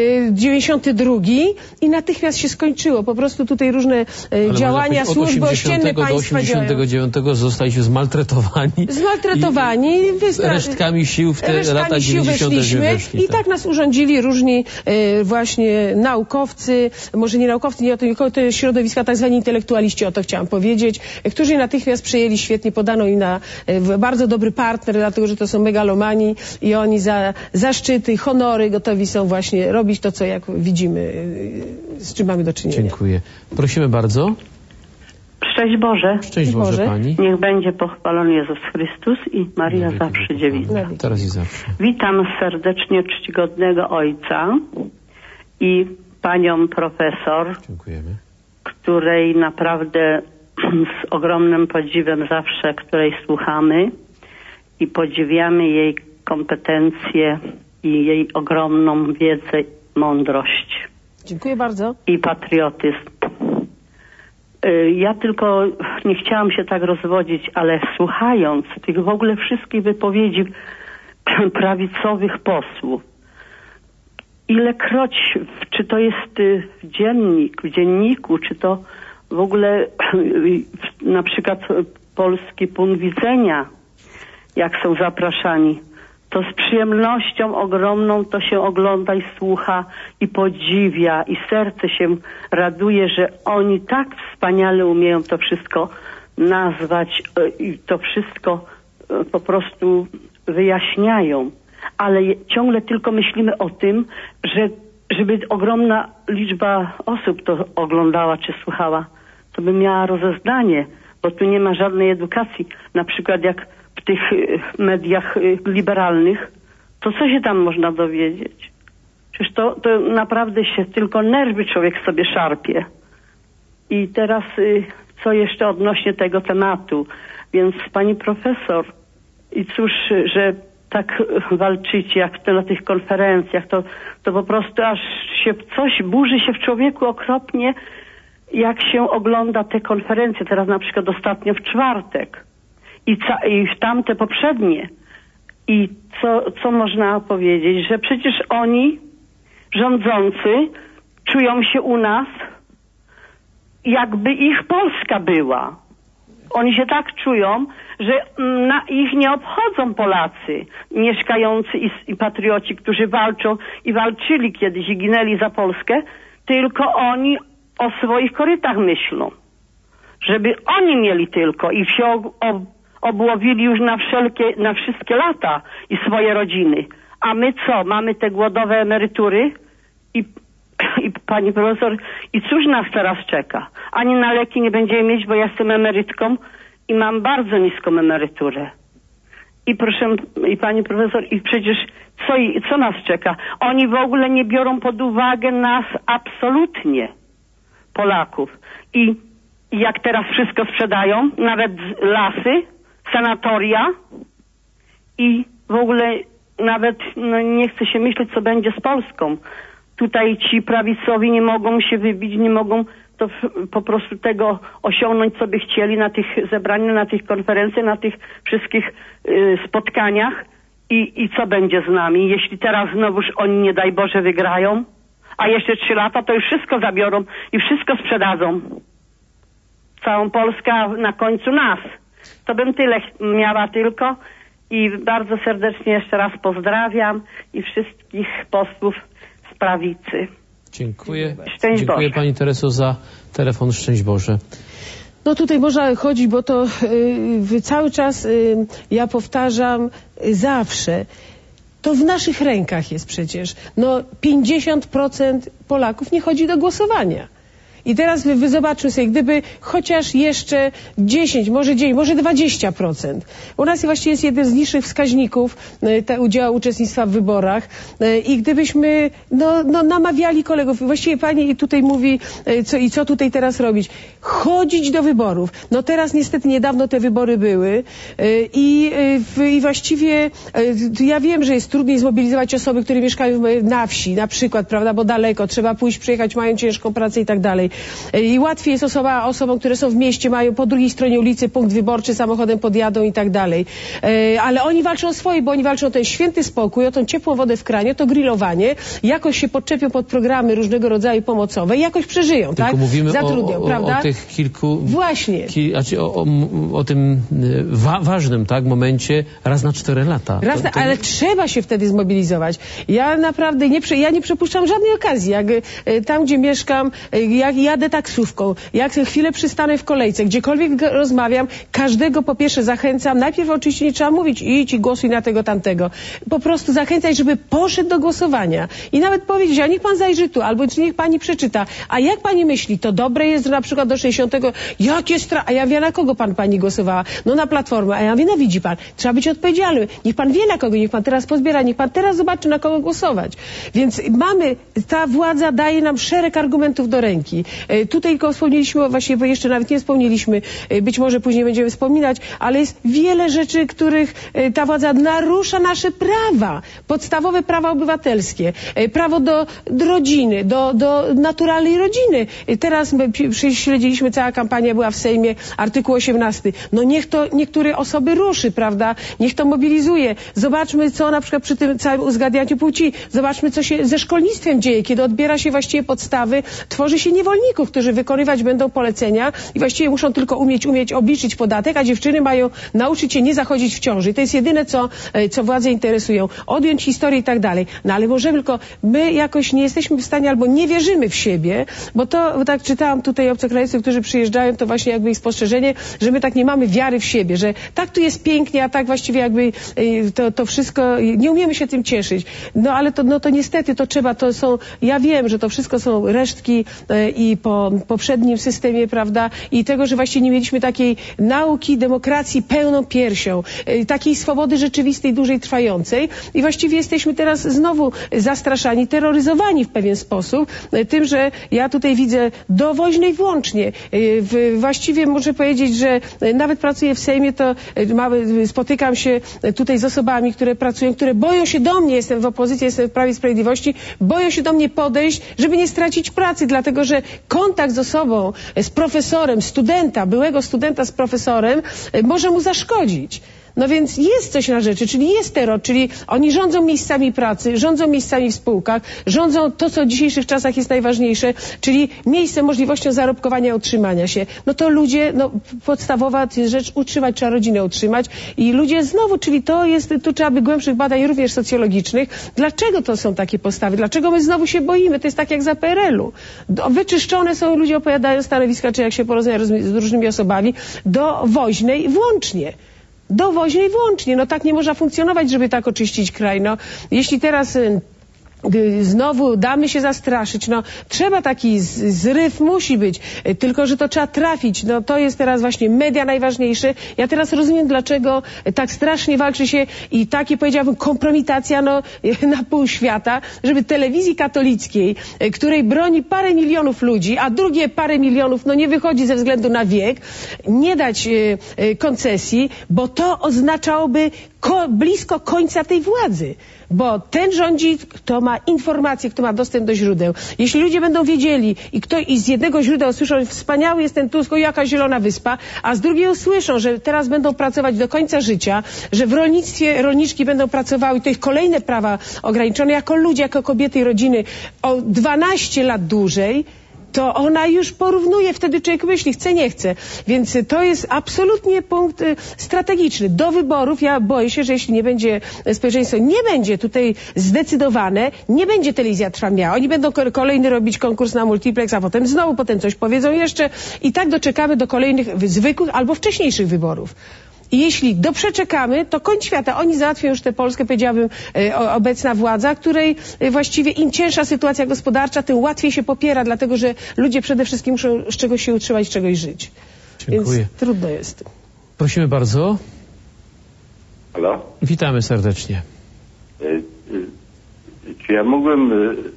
Speaker 2: 92 i natychmiast się skończyło. Po prostu tutaj różne działania służby ościenne państwa działają.
Speaker 1: Od 89 zostaliśmy zmaltretowani. Resztkami sił w te lata 90.
Speaker 2: weszli. I tak nas urządzili różni właśnie naukowcy, może nie naukowcy, nie o to, tylko te środowiska, tak zwani intelektualiści, o to chciałam powiedzieć, którzy natychmiast przejęli, świetnie podano im na bardzo dobry partner, dlatego że to są megalomani i oni za zaszczyty, honory gotowi są właśnie robić to, co jak widzimy, z czym mamy do czynienia.
Speaker 1: Dziękuję. Prosimy bardzo.
Speaker 4: Szczęść Boże.
Speaker 1: Szczęść Boże, Pani.
Speaker 4: Niech będzie pochwalony Jezus Chrystus i Maria zawsze dziewica.
Speaker 1: Teraz i zawsze.
Speaker 4: Witam serdecznie czcigodnego Ojca i Panią Profesor.
Speaker 1: Dziękujemy.
Speaker 4: Której naprawdę z ogromnym podziwem zawsze, której słuchamy i podziwiamy jej kompetencje i jej ogromną wiedzę, mądrość.
Speaker 2: Dziękuję bardzo.
Speaker 4: I patriotyzm. Ja tylko nie chciałam się tak rozwodzić, ale słuchając tych w ogóle wszystkich wypowiedzi prawicowych posłów, ilekroć, czy to jest w dzienniku, czy to w ogóle na przykład Polski Punkt Widzenia, jak są zapraszani, to z przyjemnością ogromną to się ogląda i słucha i podziwia i serce się raduje, że oni tak wspaniale umieją to wszystko nazwać i to wszystko po prostu wyjaśniają. Ale ciągle tylko myślimy o tym, że żeby ogromna liczba osób to oglądała czy słuchała, to by miała rozeznanie, bo tu nie ma żadnej edukacji. Na przykład jak w tych mediach liberalnych, to co się tam można dowiedzieć? Przecież to naprawdę się tylko nerwy człowiek sobie szarpie. I teraz co jeszcze odnośnie tego tematu. Więc pani profesor, i cóż, że tak walczycie, jak to na tych konferencjach, to po prostu aż się coś burzy się w człowieku okropnie, jak się ogląda te konferencje. Teraz na przykład ostatnio w czwartek. I w tamte poprzednie. I co można powiedzieć? Że przecież oni, rządzący, czują się u nas, jakby ich Polska była. Oni się tak czują, że ich nie obchodzą Polacy mieszkający i patrioci, którzy walczą i walczyli kiedyś i ginęli za Polskę, tylko oni o swoich korytach myślą. Żeby oni mieli tylko i się obłowili już na wszystkie lata i swoje rodziny. A my co? Mamy te głodowe emerytury i pani profesor, i cóż nas teraz czeka? Ani na leki nie będziemy mieć, bo ja jestem emerytką i mam bardzo niską emeryturę. I proszę, i pani profesor, i przecież co nas czeka? Oni w ogóle nie biorą pod uwagę nas absolutnie, Polaków. I jak teraz wszystko sprzedają, nawet lasy, sanatoria i w ogóle nawet nie chce się myśleć, co będzie z Polską. Tutaj ci prawicowi nie mogą się wybić, nie mogą to po prostu tego osiągnąć, co by chcieli na tych zebraniach, na tych konferencjach, na tych wszystkich spotkaniach. I co będzie z nami? Jeśli teraz znowuż oni, nie daj Boże, wygrają, a jeszcze 3 lata, to już wszystko zabiorą i wszystko sprzedadzą. Całą Polskę, na końcu nas. To bym tyle miała tylko i bardzo serdecznie jeszcze raz pozdrawiam i wszystkich posłów z prawicy.
Speaker 1: Dziękuję.
Speaker 4: Szczęść
Speaker 1: Dziękuję
Speaker 4: Boże.
Speaker 1: pani Tereso za telefon. Szczęść Boże.
Speaker 2: No tutaj można chodzić, bo to cały czas ja powtarzam zawsze. To w naszych rękach jest przecież. No 50% Polaków nie chodzi do głosowania. I teraz wy zobaczmy sobie, gdyby chociaż jeszcze 10, może 9, może 20%. U nas właściwie jest jeden z niższych wskaźników udziału uczestnictwa w wyborach. I gdybyśmy namawiali kolegów, właściwie pani tutaj mówi, co tutaj teraz robić? Chodzić do wyborów. No teraz niestety niedawno te wybory były i właściwie ja wiem, że jest trudniej zmobilizować osoby, które mieszkają na wsi, na przykład, prawda, bo daleko, trzeba pójść, przyjechać, mają ciężką pracę i tak dalej. I łatwiej jest osobom, które są w mieście, mają po drugiej stronie ulicy punkt wyborczy, samochodem podjadą i tak dalej. Ale oni walczą o swoje, bo oni walczą o ten święty spokój, o tą ciepłą wodę w kranie, o to grillowanie, jakoś się podczepią pod programy różnego rodzaju pomocowe i jakoś przeżyją,
Speaker 1: tylko
Speaker 2: tak?
Speaker 1: Mówimy
Speaker 2: zatrudnią, prawda?
Speaker 1: O tych kilku...
Speaker 2: Właśnie.
Speaker 1: O tym ważnym, tak, momencie raz na 4 lata.
Speaker 2: Ale trzeba się wtedy zmobilizować. Ja naprawdę nie przepuszczam żadnej okazji. Jak tam, gdzie mieszkam, jak jadę taksówką, jak chwilę przystanę w kolejce, gdziekolwiek rozmawiam, każdego po pierwsze zachęcam, najpierw oczywiście nie trzeba mówić idź i głosuj na tego, tamtego. Po prostu zachęcać, żeby poszedł do głosowania. I nawet powiedzieć, a niech pan zajrzy tu, albo niech pani przeczyta. A jak pani myśli, to dobre jest, że na przykład do 60, a ja wiem, na kogo pani głosowała? No na Platformę, a ja wiem, no widzi pan, trzeba być odpowiedzialnym. Niech pan wie, na kogo, niech pan teraz pozbiera, niech pan teraz zobaczy, na kogo głosować. Więc ta władza daje nam szereg argumentów do ręki. Tutaj tylko wspomnieliśmy, właściwie, bo jeszcze nawet nie wspomnieliśmy, być może później będziemy wspominać, ale jest wiele rzeczy, których ta władza narusza nasze prawa, podstawowe prawa obywatelskie, prawo do rodziny, do naturalnej rodziny. Teraz śledziliśmy, cała kampania była w Sejmie, artykuł 18. No niech to niektóre osoby ruszy, prawda? Niech to mobilizuje. Zobaczmy, co na przykład przy tym całym uzgadnianiu płci, zobaczmy, co się ze szkolnictwem dzieje, kiedy odbiera się właściwie podstawy, tworzy się niewolników, którzy wykonywać będą polecenia i właściwie muszą tylko umieć obliczyć podatek, a dziewczyny mają nauczyć się nie zachodzić w ciąży. I to jest jedyne, co władze interesują. Odjąć historię i tak dalej. No ale może tylko my jakoś nie jesteśmy w stanie albo nie wierzymy w siebie, bo tak czytałam tutaj obcokrajowców, którzy przyjeżdżają, to właśnie jakby ich spostrzeżenie, że my tak nie mamy wiary w siebie, że tak tu jest pięknie, a tak właściwie jakby to wszystko, nie umiemy się tym cieszyć. No ale to niestety to trzeba, ja wiem, że to wszystko są resztki i po poprzednim systemie, prawda, i tego, że właśnie nie mieliśmy takiej nauki, demokracji pełną piersią, takiej swobody rzeczywistej, dłużej trwającej i właściwie jesteśmy teraz znowu zastraszani, terroryzowani w pewien sposób tym, że ja tutaj widzę dowoźnej włącznie. Właściwie muszę powiedzieć, że nawet pracuję w Sejmie, to spotykam się tutaj z osobami, które pracują, które boją się do mnie, jestem w opozycji, jestem w Prawie i Sprawiedliwości, boją się do mnie podejść, żeby nie stracić pracy, dlatego że kontakt z osobą, z profesorem, byłego studenta z profesorem może mu zaszkodzić. No więc jest coś na rzeczy, czyli jest terror, czyli oni rządzą miejscami pracy, rządzą miejscami w spółkach, rządzą to, co w dzisiejszych czasach jest najważniejsze, czyli miejsce, możliwością zarobkowania, utrzymania się. No to ludzie, no podstawowa rzecz, utrzymać, trzeba rodzinę utrzymać i ludzie znowu, czyli to jest, tu trzeba by głębszych badań również socjologicznych. Dlaczego to są takie postawy? Dlaczego my znowu się boimy? To jest tak jak za PRL-u. Wyczyszczone są, ludzie opowiadają stanowiska, czy jak się porozmawia z różnymi osobami, do woźnej włącznie. Do woźnej włącznie. No tak nie można funkcjonować, żeby tak oczyścić kraj. No, jeśli teraz znowu damy się zastraszyć, no trzeba taki zryw musi być, tylko że to trzeba trafić, no to jest teraz właśnie media najważniejsze. Ja teraz rozumiem, dlaczego tak strasznie walczy się i takie, powiedziałabym, kompromitacja no, na pół świata, żeby telewizji katolickiej, której broni parę milionów ludzi, a drugie parę milionów no nie wychodzi ze względu na wiek, nie dać koncesji, bo to oznaczałoby blisko końca tej władzy. Bo ten rządzi, kto ma informacje, kto ma dostęp do źródeł. Jeśli ludzie będą wiedzieli i z jednego źródła usłyszą, wspaniały jest ten Tusk, jaka zielona wyspa, a z drugiego usłyszą, że teraz będą pracować do końca życia, że w rolnictwie rolniczki będą pracowały, to ich kolejne prawa ograniczone, jako ludzie, jako kobiety i rodziny o 12 lat dłużej, to ona już porównuje, wtedy człowiek myśli, chce, nie chce. Więc to jest absolutnie punkt strategiczny. Do wyborów ja boję się, że jeśli nie będzie społeczeństwo, nie będzie tutaj zdecydowane, nie będzie telewizja Trwam miała. Oni będą kolejny robić konkurs na multiplex, a potem coś powiedzą jeszcze i tak doczekamy do kolejnych zwykłych albo wcześniejszych wyborów. I jeśli doprzeczekamy, to końc świata. Oni załatwią już tę Polskę, powiedziałabym, obecna władza, której właściwie im cięższa sytuacja gospodarcza, tym łatwiej się popiera, dlatego że ludzie przede wszystkim muszą z czegoś się utrzymać, z czegoś żyć.
Speaker 1: Dziękuję.
Speaker 2: Więc trudno jest.
Speaker 1: Prosimy bardzo.
Speaker 5: Halo?
Speaker 1: Witamy serdecznie.
Speaker 5: Czy ja mógłbym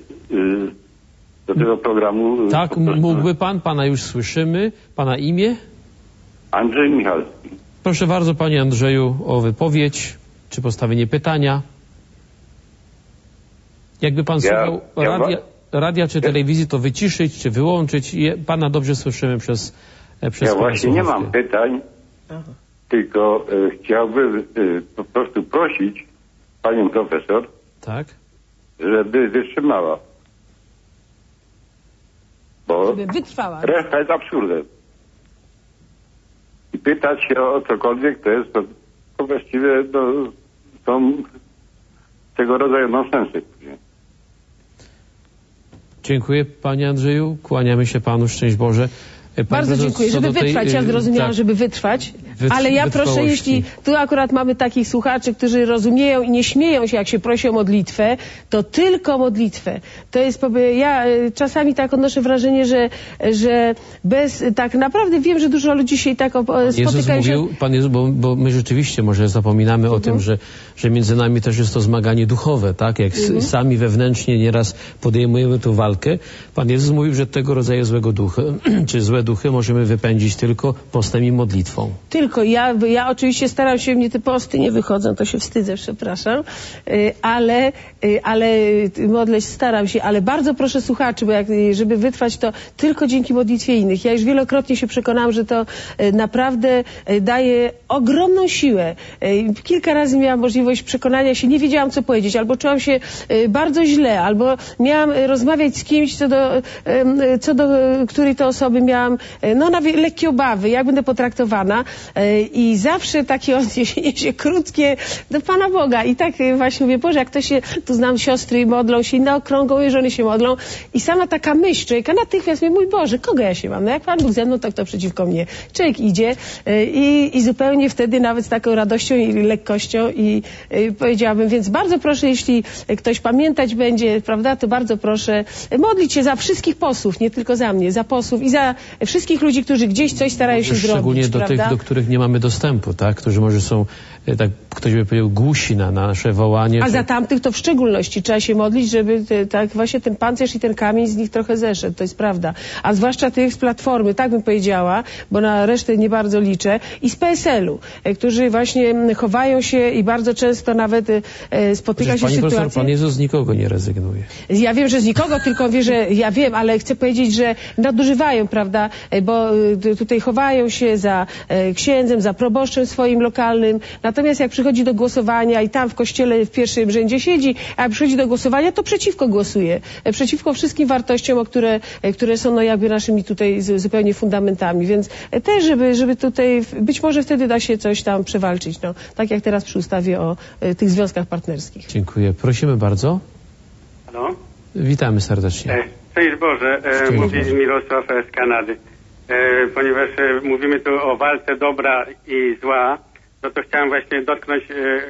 Speaker 5: do tego programu...
Speaker 1: Tak, mógłby pan. Pana już słyszymy. Pana imię?
Speaker 5: Andrzej Michalski.
Speaker 1: Proszę bardzo, panie Andrzeju, o wypowiedź, czy postawienie pytania. Jakby pan słuchał radia czy telewizji, to wyciszyć, czy wyłączyć. Pana dobrze słyszymy przez
Speaker 5: ja właśnie nie mam pytań, tylko chciałbym po prostu prosić panią profesor,
Speaker 1: tak,
Speaker 5: żeby wytrzymała. Bo
Speaker 2: żeby wytrwała.
Speaker 5: reszta jest absurdem. I pytać się o cokolwiek, to właściwie są tego rodzaju nonsensy.
Speaker 1: Dziękuję, panie Andrzeju. Kłaniamy się panu. Szczęść Boże.
Speaker 2: Bardzo dziękuję, żeby wytrwać. Ja zrozumiałam, żeby wytrwać. Ale ja proszę, jeśli tu akurat mamy takich słuchaczy, którzy rozumieją i nie śmieją się, jak się prosi o modlitwę, to tylko modlitwę. To jest, ja czasami tak odnoszę wrażenie, że bez, tak naprawdę wiem, że dużo ludzi się i tak spotykają się...
Speaker 1: Pan Jezus, bo my rzeczywiście może zapominamy o tym, że między nami też jest to zmaganie duchowe, tak? Jak sami wewnętrznie nieraz podejmujemy tę walkę. Pan Jezus mówił, że tego rodzaju złego duchy, czy złe duchy możemy wypędzić tylko postem i modlitwą.
Speaker 2: Tylko ja oczywiście staram się, mnie te posty nie wychodzą, to się wstydzę, przepraszam, ale modlę się, staram się, ale bardzo proszę słuchaczy, bo żeby wytrwać, to tylko dzięki modlitwie innych. Ja już wielokrotnie się przekonałam, że to naprawdę daje ogromną siłę. Kilka razy miałam możliwość przekonania się, nie wiedziałam, co powiedzieć, albo czułam się bardzo źle, albo miałam rozmawiać z kimś, co do której to osoby miałam lekkie obawy, jak będę potraktowana. I zawsze takie odniesienie się krótkie do Pana Boga. I tak właśnie mówię, Boże, jak to się, tu znam siostry modlą się, na okrągłe żony się modlą. I sama taka myśl człowieka natychmiast mówi, mój Boże, kogo ja się mam? No jak Pan Bóg ze mną, to kto przeciwko mnie? Człowiek idzie i zupełnie wtedy nawet z taką radością i lekkością i powiedziałabym, więc bardzo proszę, jeśli ktoś pamiętać będzie, prawda, to bardzo proszę modlić się za wszystkich posłów, nie tylko za mnie, za posłów i za wszystkich ludzi, którzy gdzieś coś starają się zrobić.
Speaker 1: Szczególnie do tych, do których nie mamy dostępu, tak? Którzy może są, tak ktoś by powiedział, głusi na nasze wołanie.
Speaker 2: A za tamtych to w szczególności trzeba się modlić, żeby tak właśnie ten pancerz i ten kamień z nich trochę zeszedł, to jest prawda. A zwłaszcza tych z Platformy, tak bym powiedziała, bo na resztę nie bardzo liczę, i z PSL-u, którzy właśnie chowają się i bardzo często nawet spotyka się sytuacja...
Speaker 1: Profesor, Pan Jezus z nikogo nie rezygnuje.
Speaker 2: Ja wiem, że z nikogo, tylko wie, że ja wiem, ale chcę powiedzieć, że nadużywają, prawda, bo tutaj chowają się za księży, księdzem, za proboszczem swoim lokalnym. Natomiast jak przychodzi do głosowania i tam w kościele w pierwszym rzędzie siedzi, a jak przychodzi do głosowania, to przeciwko głosuje. Przeciwko wszystkim wartościom, które są no jakby naszymi tutaj zupełnie fundamentami. Więc też, żeby tutaj, być może wtedy da się coś tam przewalczyć. No, tak jak teraz przy ustawie o tych związkach partnerskich.
Speaker 1: Dziękuję. Prosimy bardzo.
Speaker 6: Halo?
Speaker 1: Witamy serdecznie.
Speaker 6: Szczęść Boże, mówi Mirosław z Kanady. Ponieważ mówimy tu o walce dobra i zła, no to chciałem właśnie dotknąć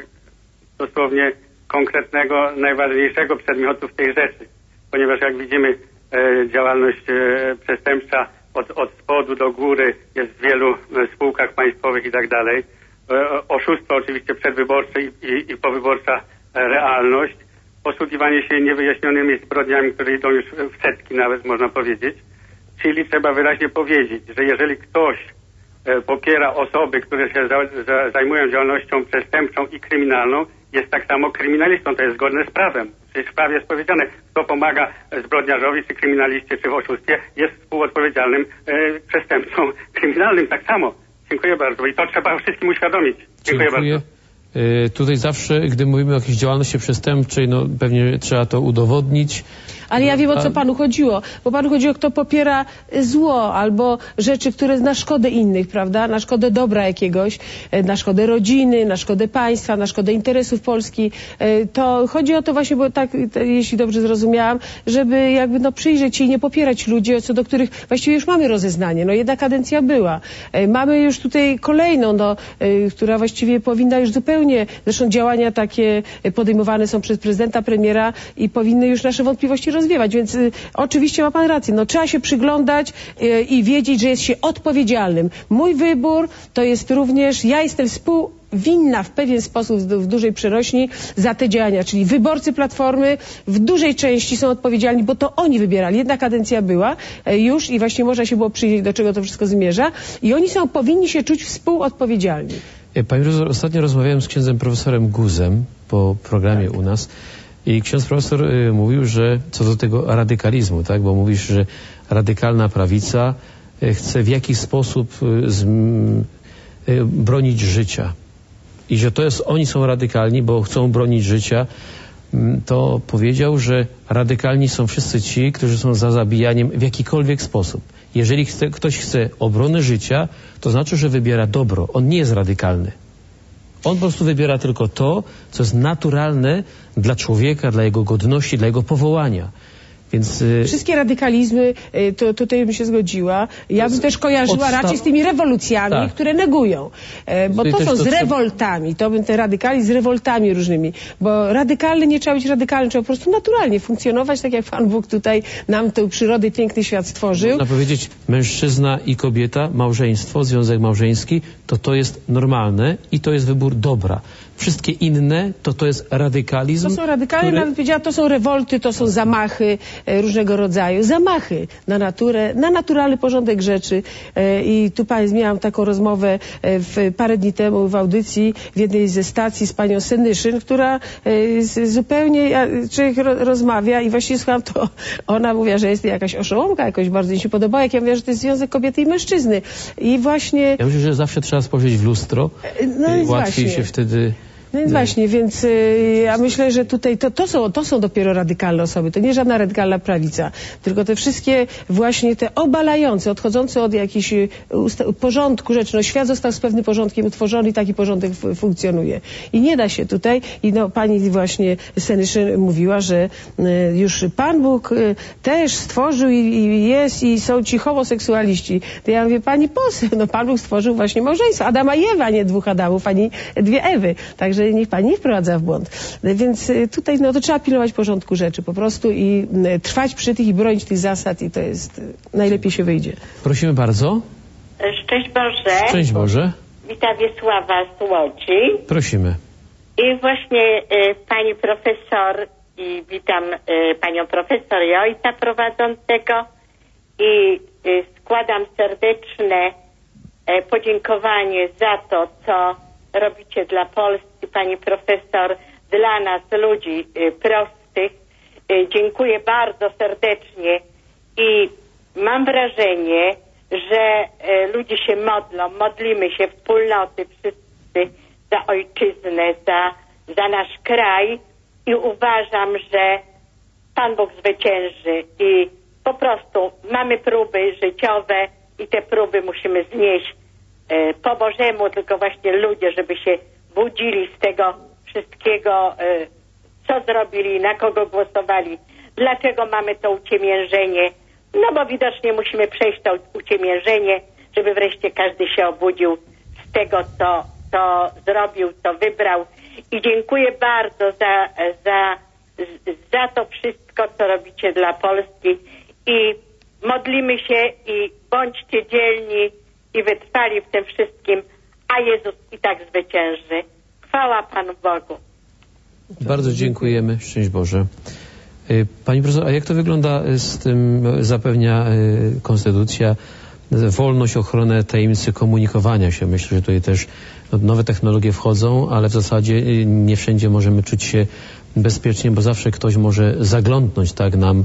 Speaker 6: dosłownie konkretnego, najważniejszego przedmiotu w tej rzeczy. Ponieważ jak widzimy działalność przestępcza od spodu do góry jest w wielu spółkach państwowych i tak dalej. Oszustwo oczywiście przedwyborcze i powyborcza realność. Posługiwanie się niewyjaśnionymi zbrodniami, które idą już w setki nawet, można powiedzieć. Czyli trzeba wyraźnie powiedzieć, że jeżeli ktoś popiera osoby, które się zajmują działalnością przestępczą i kryminalną, jest tak samo kryminalistą, to jest zgodne z prawem. Przecież w prawie jest powiedziane, kto pomaga zbrodniarzowi, czy kryminaliście, czy w oszustwie, jest współodpowiedzialnym przestępcą kryminalnym, tak samo. Dziękuję bardzo i to trzeba wszystkim uświadomić. Dziękuję bardzo.
Speaker 1: Tutaj zawsze, gdy mówimy o jakiejś działalności przestępczej, no pewnie trzeba to udowodnić.
Speaker 2: Ale ja wiem, o co panu chodziło. Bo panu chodziło, kto popiera zło albo rzeczy, które na szkodę innych, prawda? Na szkodę dobra jakiegoś, na szkodę rodziny, na szkodę państwa, na szkodę interesów Polski. To chodzi o to właśnie, bo tak, jeśli dobrze zrozumiałam, żeby jakby no przyjrzeć się i nie popierać ludzi, co do których właściwie już mamy rozeznanie. No jedna kadencja była. Mamy już tutaj kolejną, no, która właściwie powinna już zupełnie, zresztą działania takie podejmowane są przez prezydenta, premiera i powinny już nasze wątpliwości rozwiewać, więc oczywiście ma pan rację, no trzeba się przyglądać i wiedzieć, że jest się odpowiedzialnym. Mój wybór to jest również, ja jestem współwinna w pewien sposób w dużej przerośni za te działania, czyli wyborcy Platformy w dużej części są odpowiedzialni, bo to oni wybierali. Jedna kadencja była już i właśnie można się było przyjrzeć, do czego to wszystko zmierza i oni powinni się czuć współodpowiedzialni.
Speaker 1: Pani profesor, ostatnio rozmawiałem z księdzem profesorem Guzem po programie u nas i ksiądz profesor mówił, że co do tego radykalizmu, tak, bo mówisz, że radykalna prawica chce w jakiś sposób bronić życia i że to jest, oni są radykalni, bo chcą bronić życia, to powiedział, że radykalni są wszyscy ci, którzy są za zabijaniem w jakikolwiek sposób. Jeżeli ktoś chce obrony życia, to znaczy, że wybiera dobro. On nie jest radykalny. On po prostu wybiera tylko to, co jest naturalne dla człowieka, dla jego godności, dla jego powołania. Więc
Speaker 2: wszystkie radykalizmy, to tutaj bym się zgodziła. Ja bym też kojarzyła raczej z tymi rewolucjami, tak, które negują. Bo to są z rewoltami. To bym te radykalizm z rewoltami różnymi. Bo radykalny nie trzeba być radykalny, trzeba po prostu naturalnie funkcjonować, tak jak Pan Bóg tutaj nam tę przyrodę i piękny świat stworzył.
Speaker 1: Można powiedzieć, mężczyzna i kobieta, małżeństwo, związek małżeński, to jest normalne i to jest wybór dobra. Wszystkie inne to jest radykalizm.
Speaker 2: To są radykalizm, nawet powiedziała, to są rewolty, to są zamachy różnego rodzaju. Zamachy na naturę, na naturalny porządek rzeczy. I tu miałam taką rozmowę parę dni temu w audycji w jednej ze stacji z panią Senyszyn, która zupełnie człowiek rozmawia i właśnie słucham, to ona mówiła, że jest jakaś oszołomka, jakoś bardzo mi się podoba, jak ja mówię, że to jest związek kobiety i mężczyzny. I właśnie...
Speaker 1: Ja myślę, że zawsze trzeba spojrzeć w lustro.
Speaker 2: No i
Speaker 1: łatwiej
Speaker 2: właśnie
Speaker 1: się wtedy...
Speaker 2: No więc właśnie, więc ja myślę, że tutaj to są dopiero radykalne osoby. To nie żadna radykalna prawica, tylko te wszystkie właśnie te obalające, odchodzące od jakichś porządku rzeczy. No świat został z pewnym porządkiem utworzony i taki porządek funkcjonuje. I nie da się tutaj, i no pani właśnie Senyszyn mówiła, że już Pan Bóg też stworzył i jest i są ci homoseksualiści. To ja mówię, pani poseł, no Pan Bóg stworzył właśnie małżeństwo. Adama i Ewa, nie dwóch Adamów, ani dwie Ewy. Także niech pani nie wprowadza w błąd. Więc tutaj no to trzeba pilnować porządku rzeczy po prostu i trwać przy tych i bronić tych zasad i to jest, najlepiej się wyjdzie.
Speaker 1: Prosimy bardzo.
Speaker 7: Szczęść Boże.
Speaker 1: Szczęść Boże.
Speaker 7: Witam Wiesława z Łodzi.
Speaker 1: Prosimy.
Speaker 7: I właśnie pani profesor i witam panią profesor i ojca prowadzącego i składam serdeczne podziękowanie za to, co robicie dla Polski, pani profesor, dla nas, ludzi prostych. Dziękuję bardzo serdecznie i mam wrażenie, że ludzie się modlą, modlimy się, wspólnoty, wszyscy za ojczyznę, za nasz kraj i uważam, że Pan Bóg zwycięży i po prostu mamy próby życiowe i te próby musimy znieść po Bożemu, tylko właśnie ludzie, żeby się budzili z tego wszystkiego, co zrobili, na kogo głosowali, dlaczego mamy to uciemiężenie. No bo widocznie musimy przejść to uciemiężenie, żeby wreszcie każdy się obudził z tego, co zrobił, co wybrał. I dziękuję bardzo za to wszystko, co robicie dla Polski. I modlimy się i bądźcie dzielni i wytrwali w tym wszystkim, a Jezus i tak zwycięży. Chwała Panu Bogu.
Speaker 1: Bardzo dziękujemy. Szczęść Boże. Pani profesor, a jak to wygląda z tym, zapewnia Konstytucja wolność, ochronę tajemnicy komunikowania się? Myślę, że tutaj też nowe technologie wchodzą, ale w zasadzie nie wszędzie możemy czuć się bezpiecznie, bo zawsze ktoś może zaglądnąć tak nam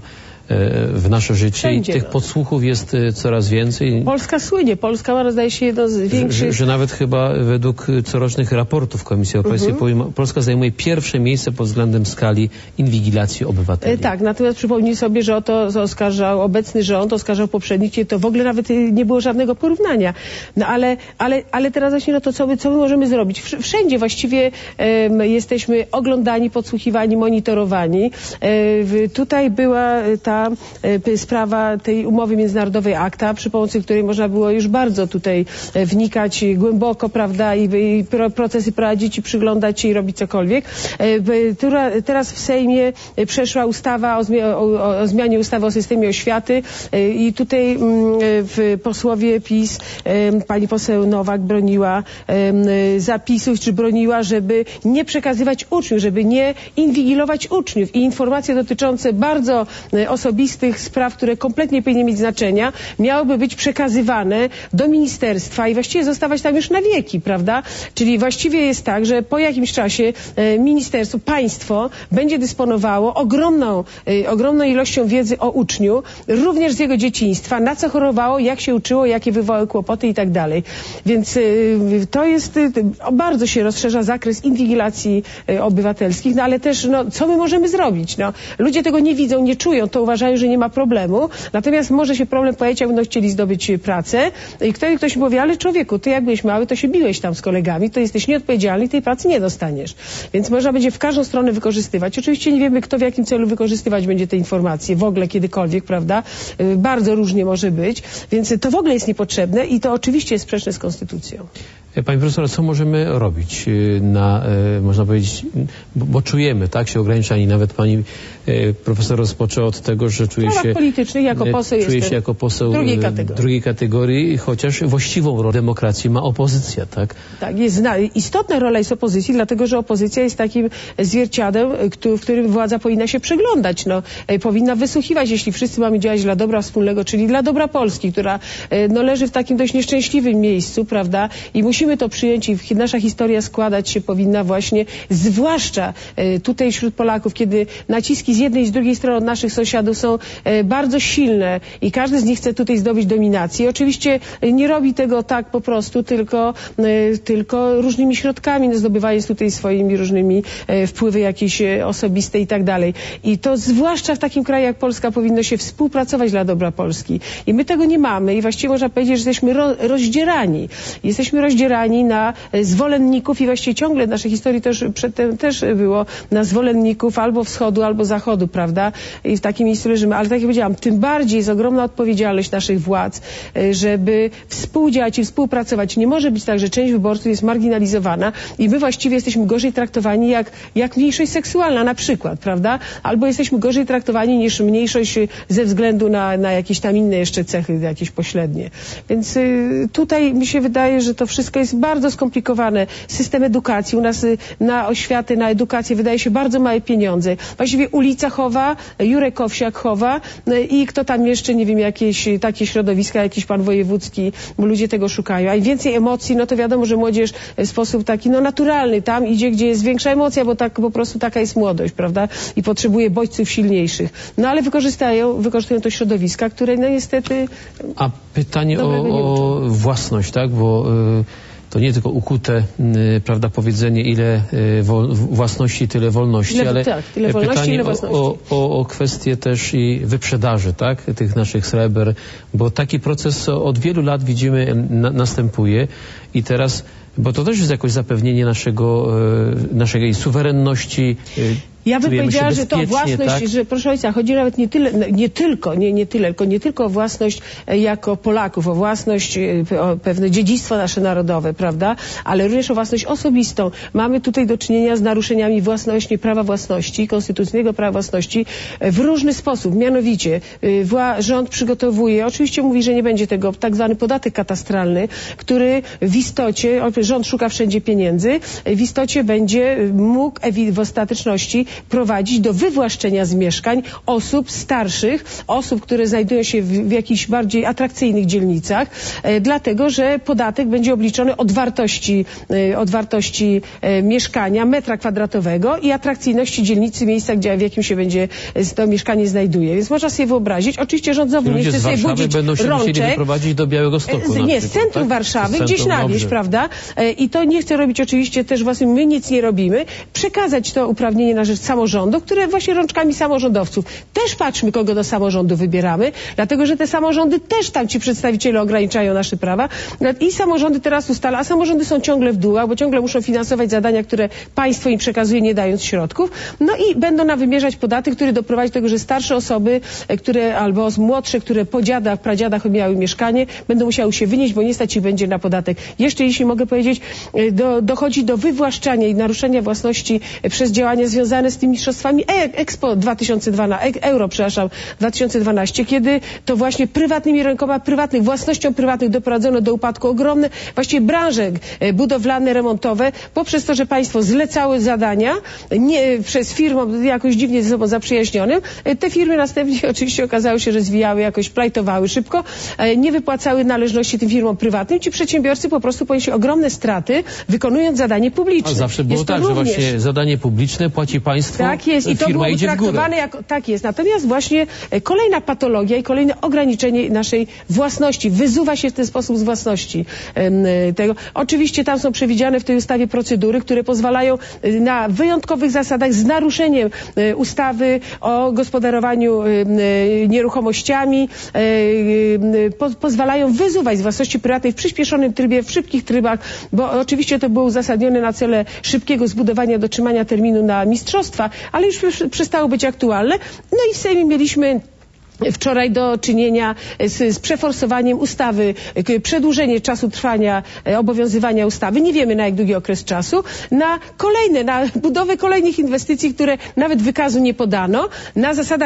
Speaker 1: w nasze życie. Wszędzie, i tych podsłuchów jest coraz więcej.
Speaker 2: Polska słynie. Polska ma, zdaje się, jedno z większych...
Speaker 1: Że nawet chyba według corocznych raportów Komisji Europejskiej Polska zajmuje pierwsze miejsce pod względem skali inwigilacji obywateli.
Speaker 2: Tak, natomiast przypomnij sobie, że o to oskarżał obecny rząd, oskarżał poprzedniki, to w ogóle nawet nie było żadnego porównania. No ale teraz właśnie to, co my możemy zrobić? Wszędzie właściwie jesteśmy oglądani, podsłuchiwani, monitorowani. Tutaj była ta sprawa tej umowy międzynarodowej ACTA, przy pomocy której można było już bardzo tutaj wnikać głęboko, prawda, i procesy prowadzić i przyglądać się i robić cokolwiek. Teraz w Sejmie przeszła ustawa o zmianie ustawy o systemie oświaty i tutaj posłowie PiS, pani poseł Nowak broniła zapisów, czy broniła, żeby nie przekazywać uczniów, żeby nie inwigilować uczniów i informacje dotyczące bardzo osobistych spraw, które kompletnie nie powinny mieć znaczenia, miałyby być przekazywane do ministerstwa i właściwie zostawać tam już na wieki, prawda? Czyli właściwie jest tak, że po jakimś czasie ministerstwo, państwo będzie dysponowało ogromną ilością wiedzy o uczniu, również z jego dzieciństwa, na co chorowało, jak się uczyło, jakie wywołały kłopoty i tak dalej. Więc to jest, bardzo się rozszerza zakres inwigilacji obywatelskich, no ale też, co my możemy zrobić? Ludzie tego nie widzą, nie czują, to uważają, że nie ma problemu. Natomiast może się problem pojawić, jak będą chcieli zdobyć pracę i ktoś mi powie, ale człowieku, ty jak byłeś mały, to się biłeś tam z kolegami, to jesteś nieodpowiedzialny i tej pracy nie dostaniesz. Więc można będzie w każdą stronę wykorzystywać. Oczywiście nie wiemy, kto w jakim celu wykorzystywać będzie te informacje, w ogóle kiedykolwiek, prawda? Bardzo różnie może być, więc to w ogóle jest niepotrzebne i to oczywiście jest sprzeczne z konstytucją.
Speaker 1: Pani profesor, co możemy robić można powiedzieć, bo czujemy, tak, się ograniczani. Nawet pani profesor rozpoczęła od tego, że czuje się jako poseł drugiej kategorii, chociaż właściwą rolę demokracji ma opozycja, tak?
Speaker 2: Tak, istotna rola jest opozycji, dlatego że opozycja jest takim zwierciadłem, w którym władza powinna się przyglądać, powinna wysłuchiwać, jeśli wszyscy mamy działać dla dobra wspólnego, czyli dla dobra Polski, która leży w takim dość nieszczęśliwym miejscu, prawda? I musimy to przyjąć i nasza historia składać się powinna właśnie, zwłaszcza tutaj wśród Polaków, kiedy naciski z jednej i z drugiej strony od naszych sąsiadów są bardzo silne i każdy z nich chce tutaj zdobyć dominację. Oczywiście nie robi tego tak po prostu, tylko różnymi środkami, zdobywając tutaj swoimi różnymi wpływy jakieś osobiste i tak dalej. I to zwłaszcza w takim kraju jak Polska powinno się współpracować dla dobra Polski. I my tego nie mamy i właściwie można powiedzieć, że jesteśmy rozdzierani. Jesteśmy rozdzierani na zwolenników i właściwie ciągle w naszej historii przedtem też było na zwolenników albo wschodu, albo zachodu, prawda? I w takim miejscu leżymy. Ale tak jak powiedziałam, tym bardziej jest ogromna odpowiedzialność naszych władz, żeby współdziałać i współpracować. Nie może być tak, że część wyborców jest marginalizowana i my właściwie jesteśmy gorzej traktowani jak mniejszość seksualna na przykład, prawda? Albo jesteśmy gorzej traktowani niż mniejszość ze względu na jakieś tam inne jeszcze cechy, jakieś pośrednie. Więc tutaj mi się wydaje, że to wszystko jest bardzo skomplikowane. System edukacji, u nas na oświatę, na edukację wydaje się bardzo małe pieniądze. Właściwie ulica chowa, Jurek Owsiak chowa i kto tam jeszcze, nie wiem, jakieś takie środowiska, jakiś pan wojewódzki, bo ludzie tego szukają. A im więcej emocji, no to wiadomo, że młodzież w sposób taki, no naturalny, tam idzie, gdzie jest większa emocja, bo tak po prostu taka jest młodość, prawda? I potrzebuje bodźców silniejszych. No ale wykorzystują to środowiska, które no niestety...
Speaker 1: A pytanie o własność, tak? Bo to nie tylko ukute, prawda, powiedzenie, ile własności, tyle wolności, ale
Speaker 2: ile wolności,
Speaker 1: pytanie
Speaker 2: ile własności.
Speaker 1: o kwestię też i wyprzedaży, tak? Tych naszych sreber, bo taki proces od wielu lat widzimy następuje i teraz, bo to też jest jakoś zapewnienie naszej suwerenności.
Speaker 2: Ja bym powiedziała, że to własność, tak? Że proszę ojca, chodzi nawet nie tylko o własność jako Polaków, o własność, o pewne dziedzictwo nasze narodowe, prawda? Ale również o własność osobistą. Mamy tutaj do czynienia z naruszeniami własności, prawa własności, konstytucyjnego prawa własności w różny sposób. Mianowicie rząd przygotowuje, oczywiście mówi, że nie będzie tego, tak zwany podatek katastralny, który w istocie, rząd szuka wszędzie pieniędzy, w istocie będzie mógł w ostateczności prowadzić do wywłaszczenia z mieszkań osób starszych, osób, które znajdują się w jakichś bardziej atrakcyjnych dzielnicach, dlatego, że podatek będzie obliczony od wartości mieszkania, metra kwadratowego i atrakcyjności dzielnicy, miejsca, w jakim się będzie to mieszkanie znajduje. Więc można sobie wyobrazić, oczywiście rząd znowu nie chce sobie budzić
Speaker 1: będą się musieli wyprowadzić do Białegostoku.
Speaker 2: Nie, z centrum Warszawy, gdzieś na wieś, prawda? I to nie chce robić oczywiście też własnym, my nic nie robimy, przekazać to uprawnienie na rzecz samorządu, które właśnie rączkami samorządowców. Też patrzmy, kogo do samorządu wybieramy, dlatego, że te samorządy też tam ci przedstawiciele ograniczają nasze prawa i samorządy teraz ustala, a samorządy są ciągle w długach, bo ciągle muszą finansować zadania, które państwo im przekazuje, nie dając środków. No i będą nam wymierzać podatek, który doprowadzi do tego, że starsze osoby, albo młodsze, które po dziadach, pradziadach miały mieszkanie, będą musiały się wynieść, bo nie stać ich będzie na podatek. Jeszcze, jeśli mogę powiedzieć, dochodzi do wywłaszczania i naruszenia własności przez działania związane z tymi mistrzostwami Expo 2012, kiedy to właśnie prywatnymi rękoma prywatnych, własnością prywatnych doprowadzono do upadku ogromne właściwie branże budowlane, remontowe, poprzez to, że państwo zlecały zadania przez firmę jakoś dziwnie ze sobą zaprzyjaźnionym. Te firmy następnie oczywiście okazały się, że zwijały, jakoś plajtowały szybko, nie wypłacały należności tym firmom prywatnym. Ci przedsiębiorcy po prostu ponieśli ogromne straty, wykonując zadanie publiczne.
Speaker 1: A zawsze było tak, że właśnie zadanie publiczne płaci państwo,
Speaker 2: tak jest, i to było traktowane jako, tak jest. Natomiast właśnie kolejna patologia i kolejne ograniczenie naszej własności. Wyzuwa się w ten sposób z własności tego. Oczywiście tam są przewidziane w tej ustawie procedury, które pozwalają na wyjątkowych zasadach z naruszeniem ustawy o gospodarowaniu nieruchomościami, pozwalają wyzuwać z własności prywatnej w przyspieszonym trybie, w szybkich trybach, bo oczywiście to było uzasadnione na cele szybkiego zbudowania, dotrzymania terminu na mistrzostwa, ale już przestało być aktualne. No i w Sejmie mieliśmy wczoraj do czynienia z przeforsowaniem ustawy, przedłużenie czasu trwania obowiązywania ustawy, nie wiemy na jak długi okres czasu, na budowę kolejnych inwestycji, które nawet wykazu nie podano, na zasadach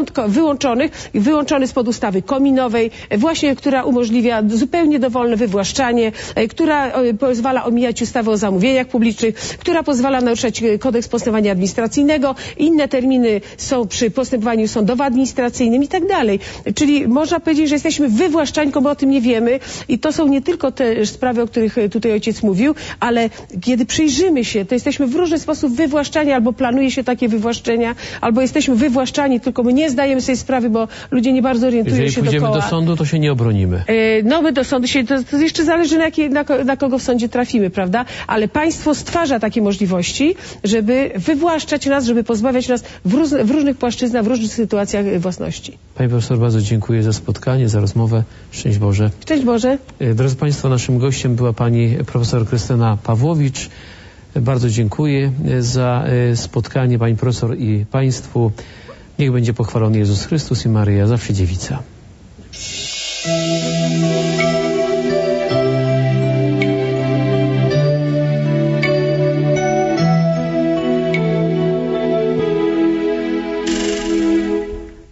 Speaker 2: wyłączony spod ustawy kominowej, właśnie która umożliwia zupełnie dowolne wywłaszczanie, która pozwala omijać ustawę o zamówieniach publicznych, która pozwala naruszać kodeks postępowania administracyjnego, inne terminy są przy postępowaniu sądowo-administracyjnym i tak dalej. Czyli można powiedzieć, że jesteśmy wywłaszczańką, bo o tym nie wiemy i to są nie tylko te sprawy, o których tutaj ojciec mówił, ale kiedy przyjrzymy się, to jesteśmy w różny sposób wywłaszczani, albo planuje się takie wywłaszczenia, albo jesteśmy wywłaszczani, tylko my nie zdajemy sobie sprawy, bo ludzie nie bardzo orientują się dookoła.
Speaker 1: Jeżeli pójdziemy do sądu, to się nie obronimy.
Speaker 2: No my do sądu to jeszcze zależy na kogo w sądzie trafimy, prawda? Ale państwo stwarza takie możliwości, żeby wywłaszczać nas, żeby pozbawiać nas w różnych płaszczyznach, w różnych sytuacjach własności.
Speaker 1: Panie profesor, bardzo dziękuję za spotkanie, za rozmowę. Szczęść Boże.
Speaker 2: Szczęść Boże.
Speaker 1: Drodzy Państwo, naszym gościem była pani profesor Krystyna Pawłowicz. Bardzo dziękuję za spotkanie, pani profesor i państwu. Niech będzie pochwalony Jezus Chrystus i Maryja, zawsze dziewica.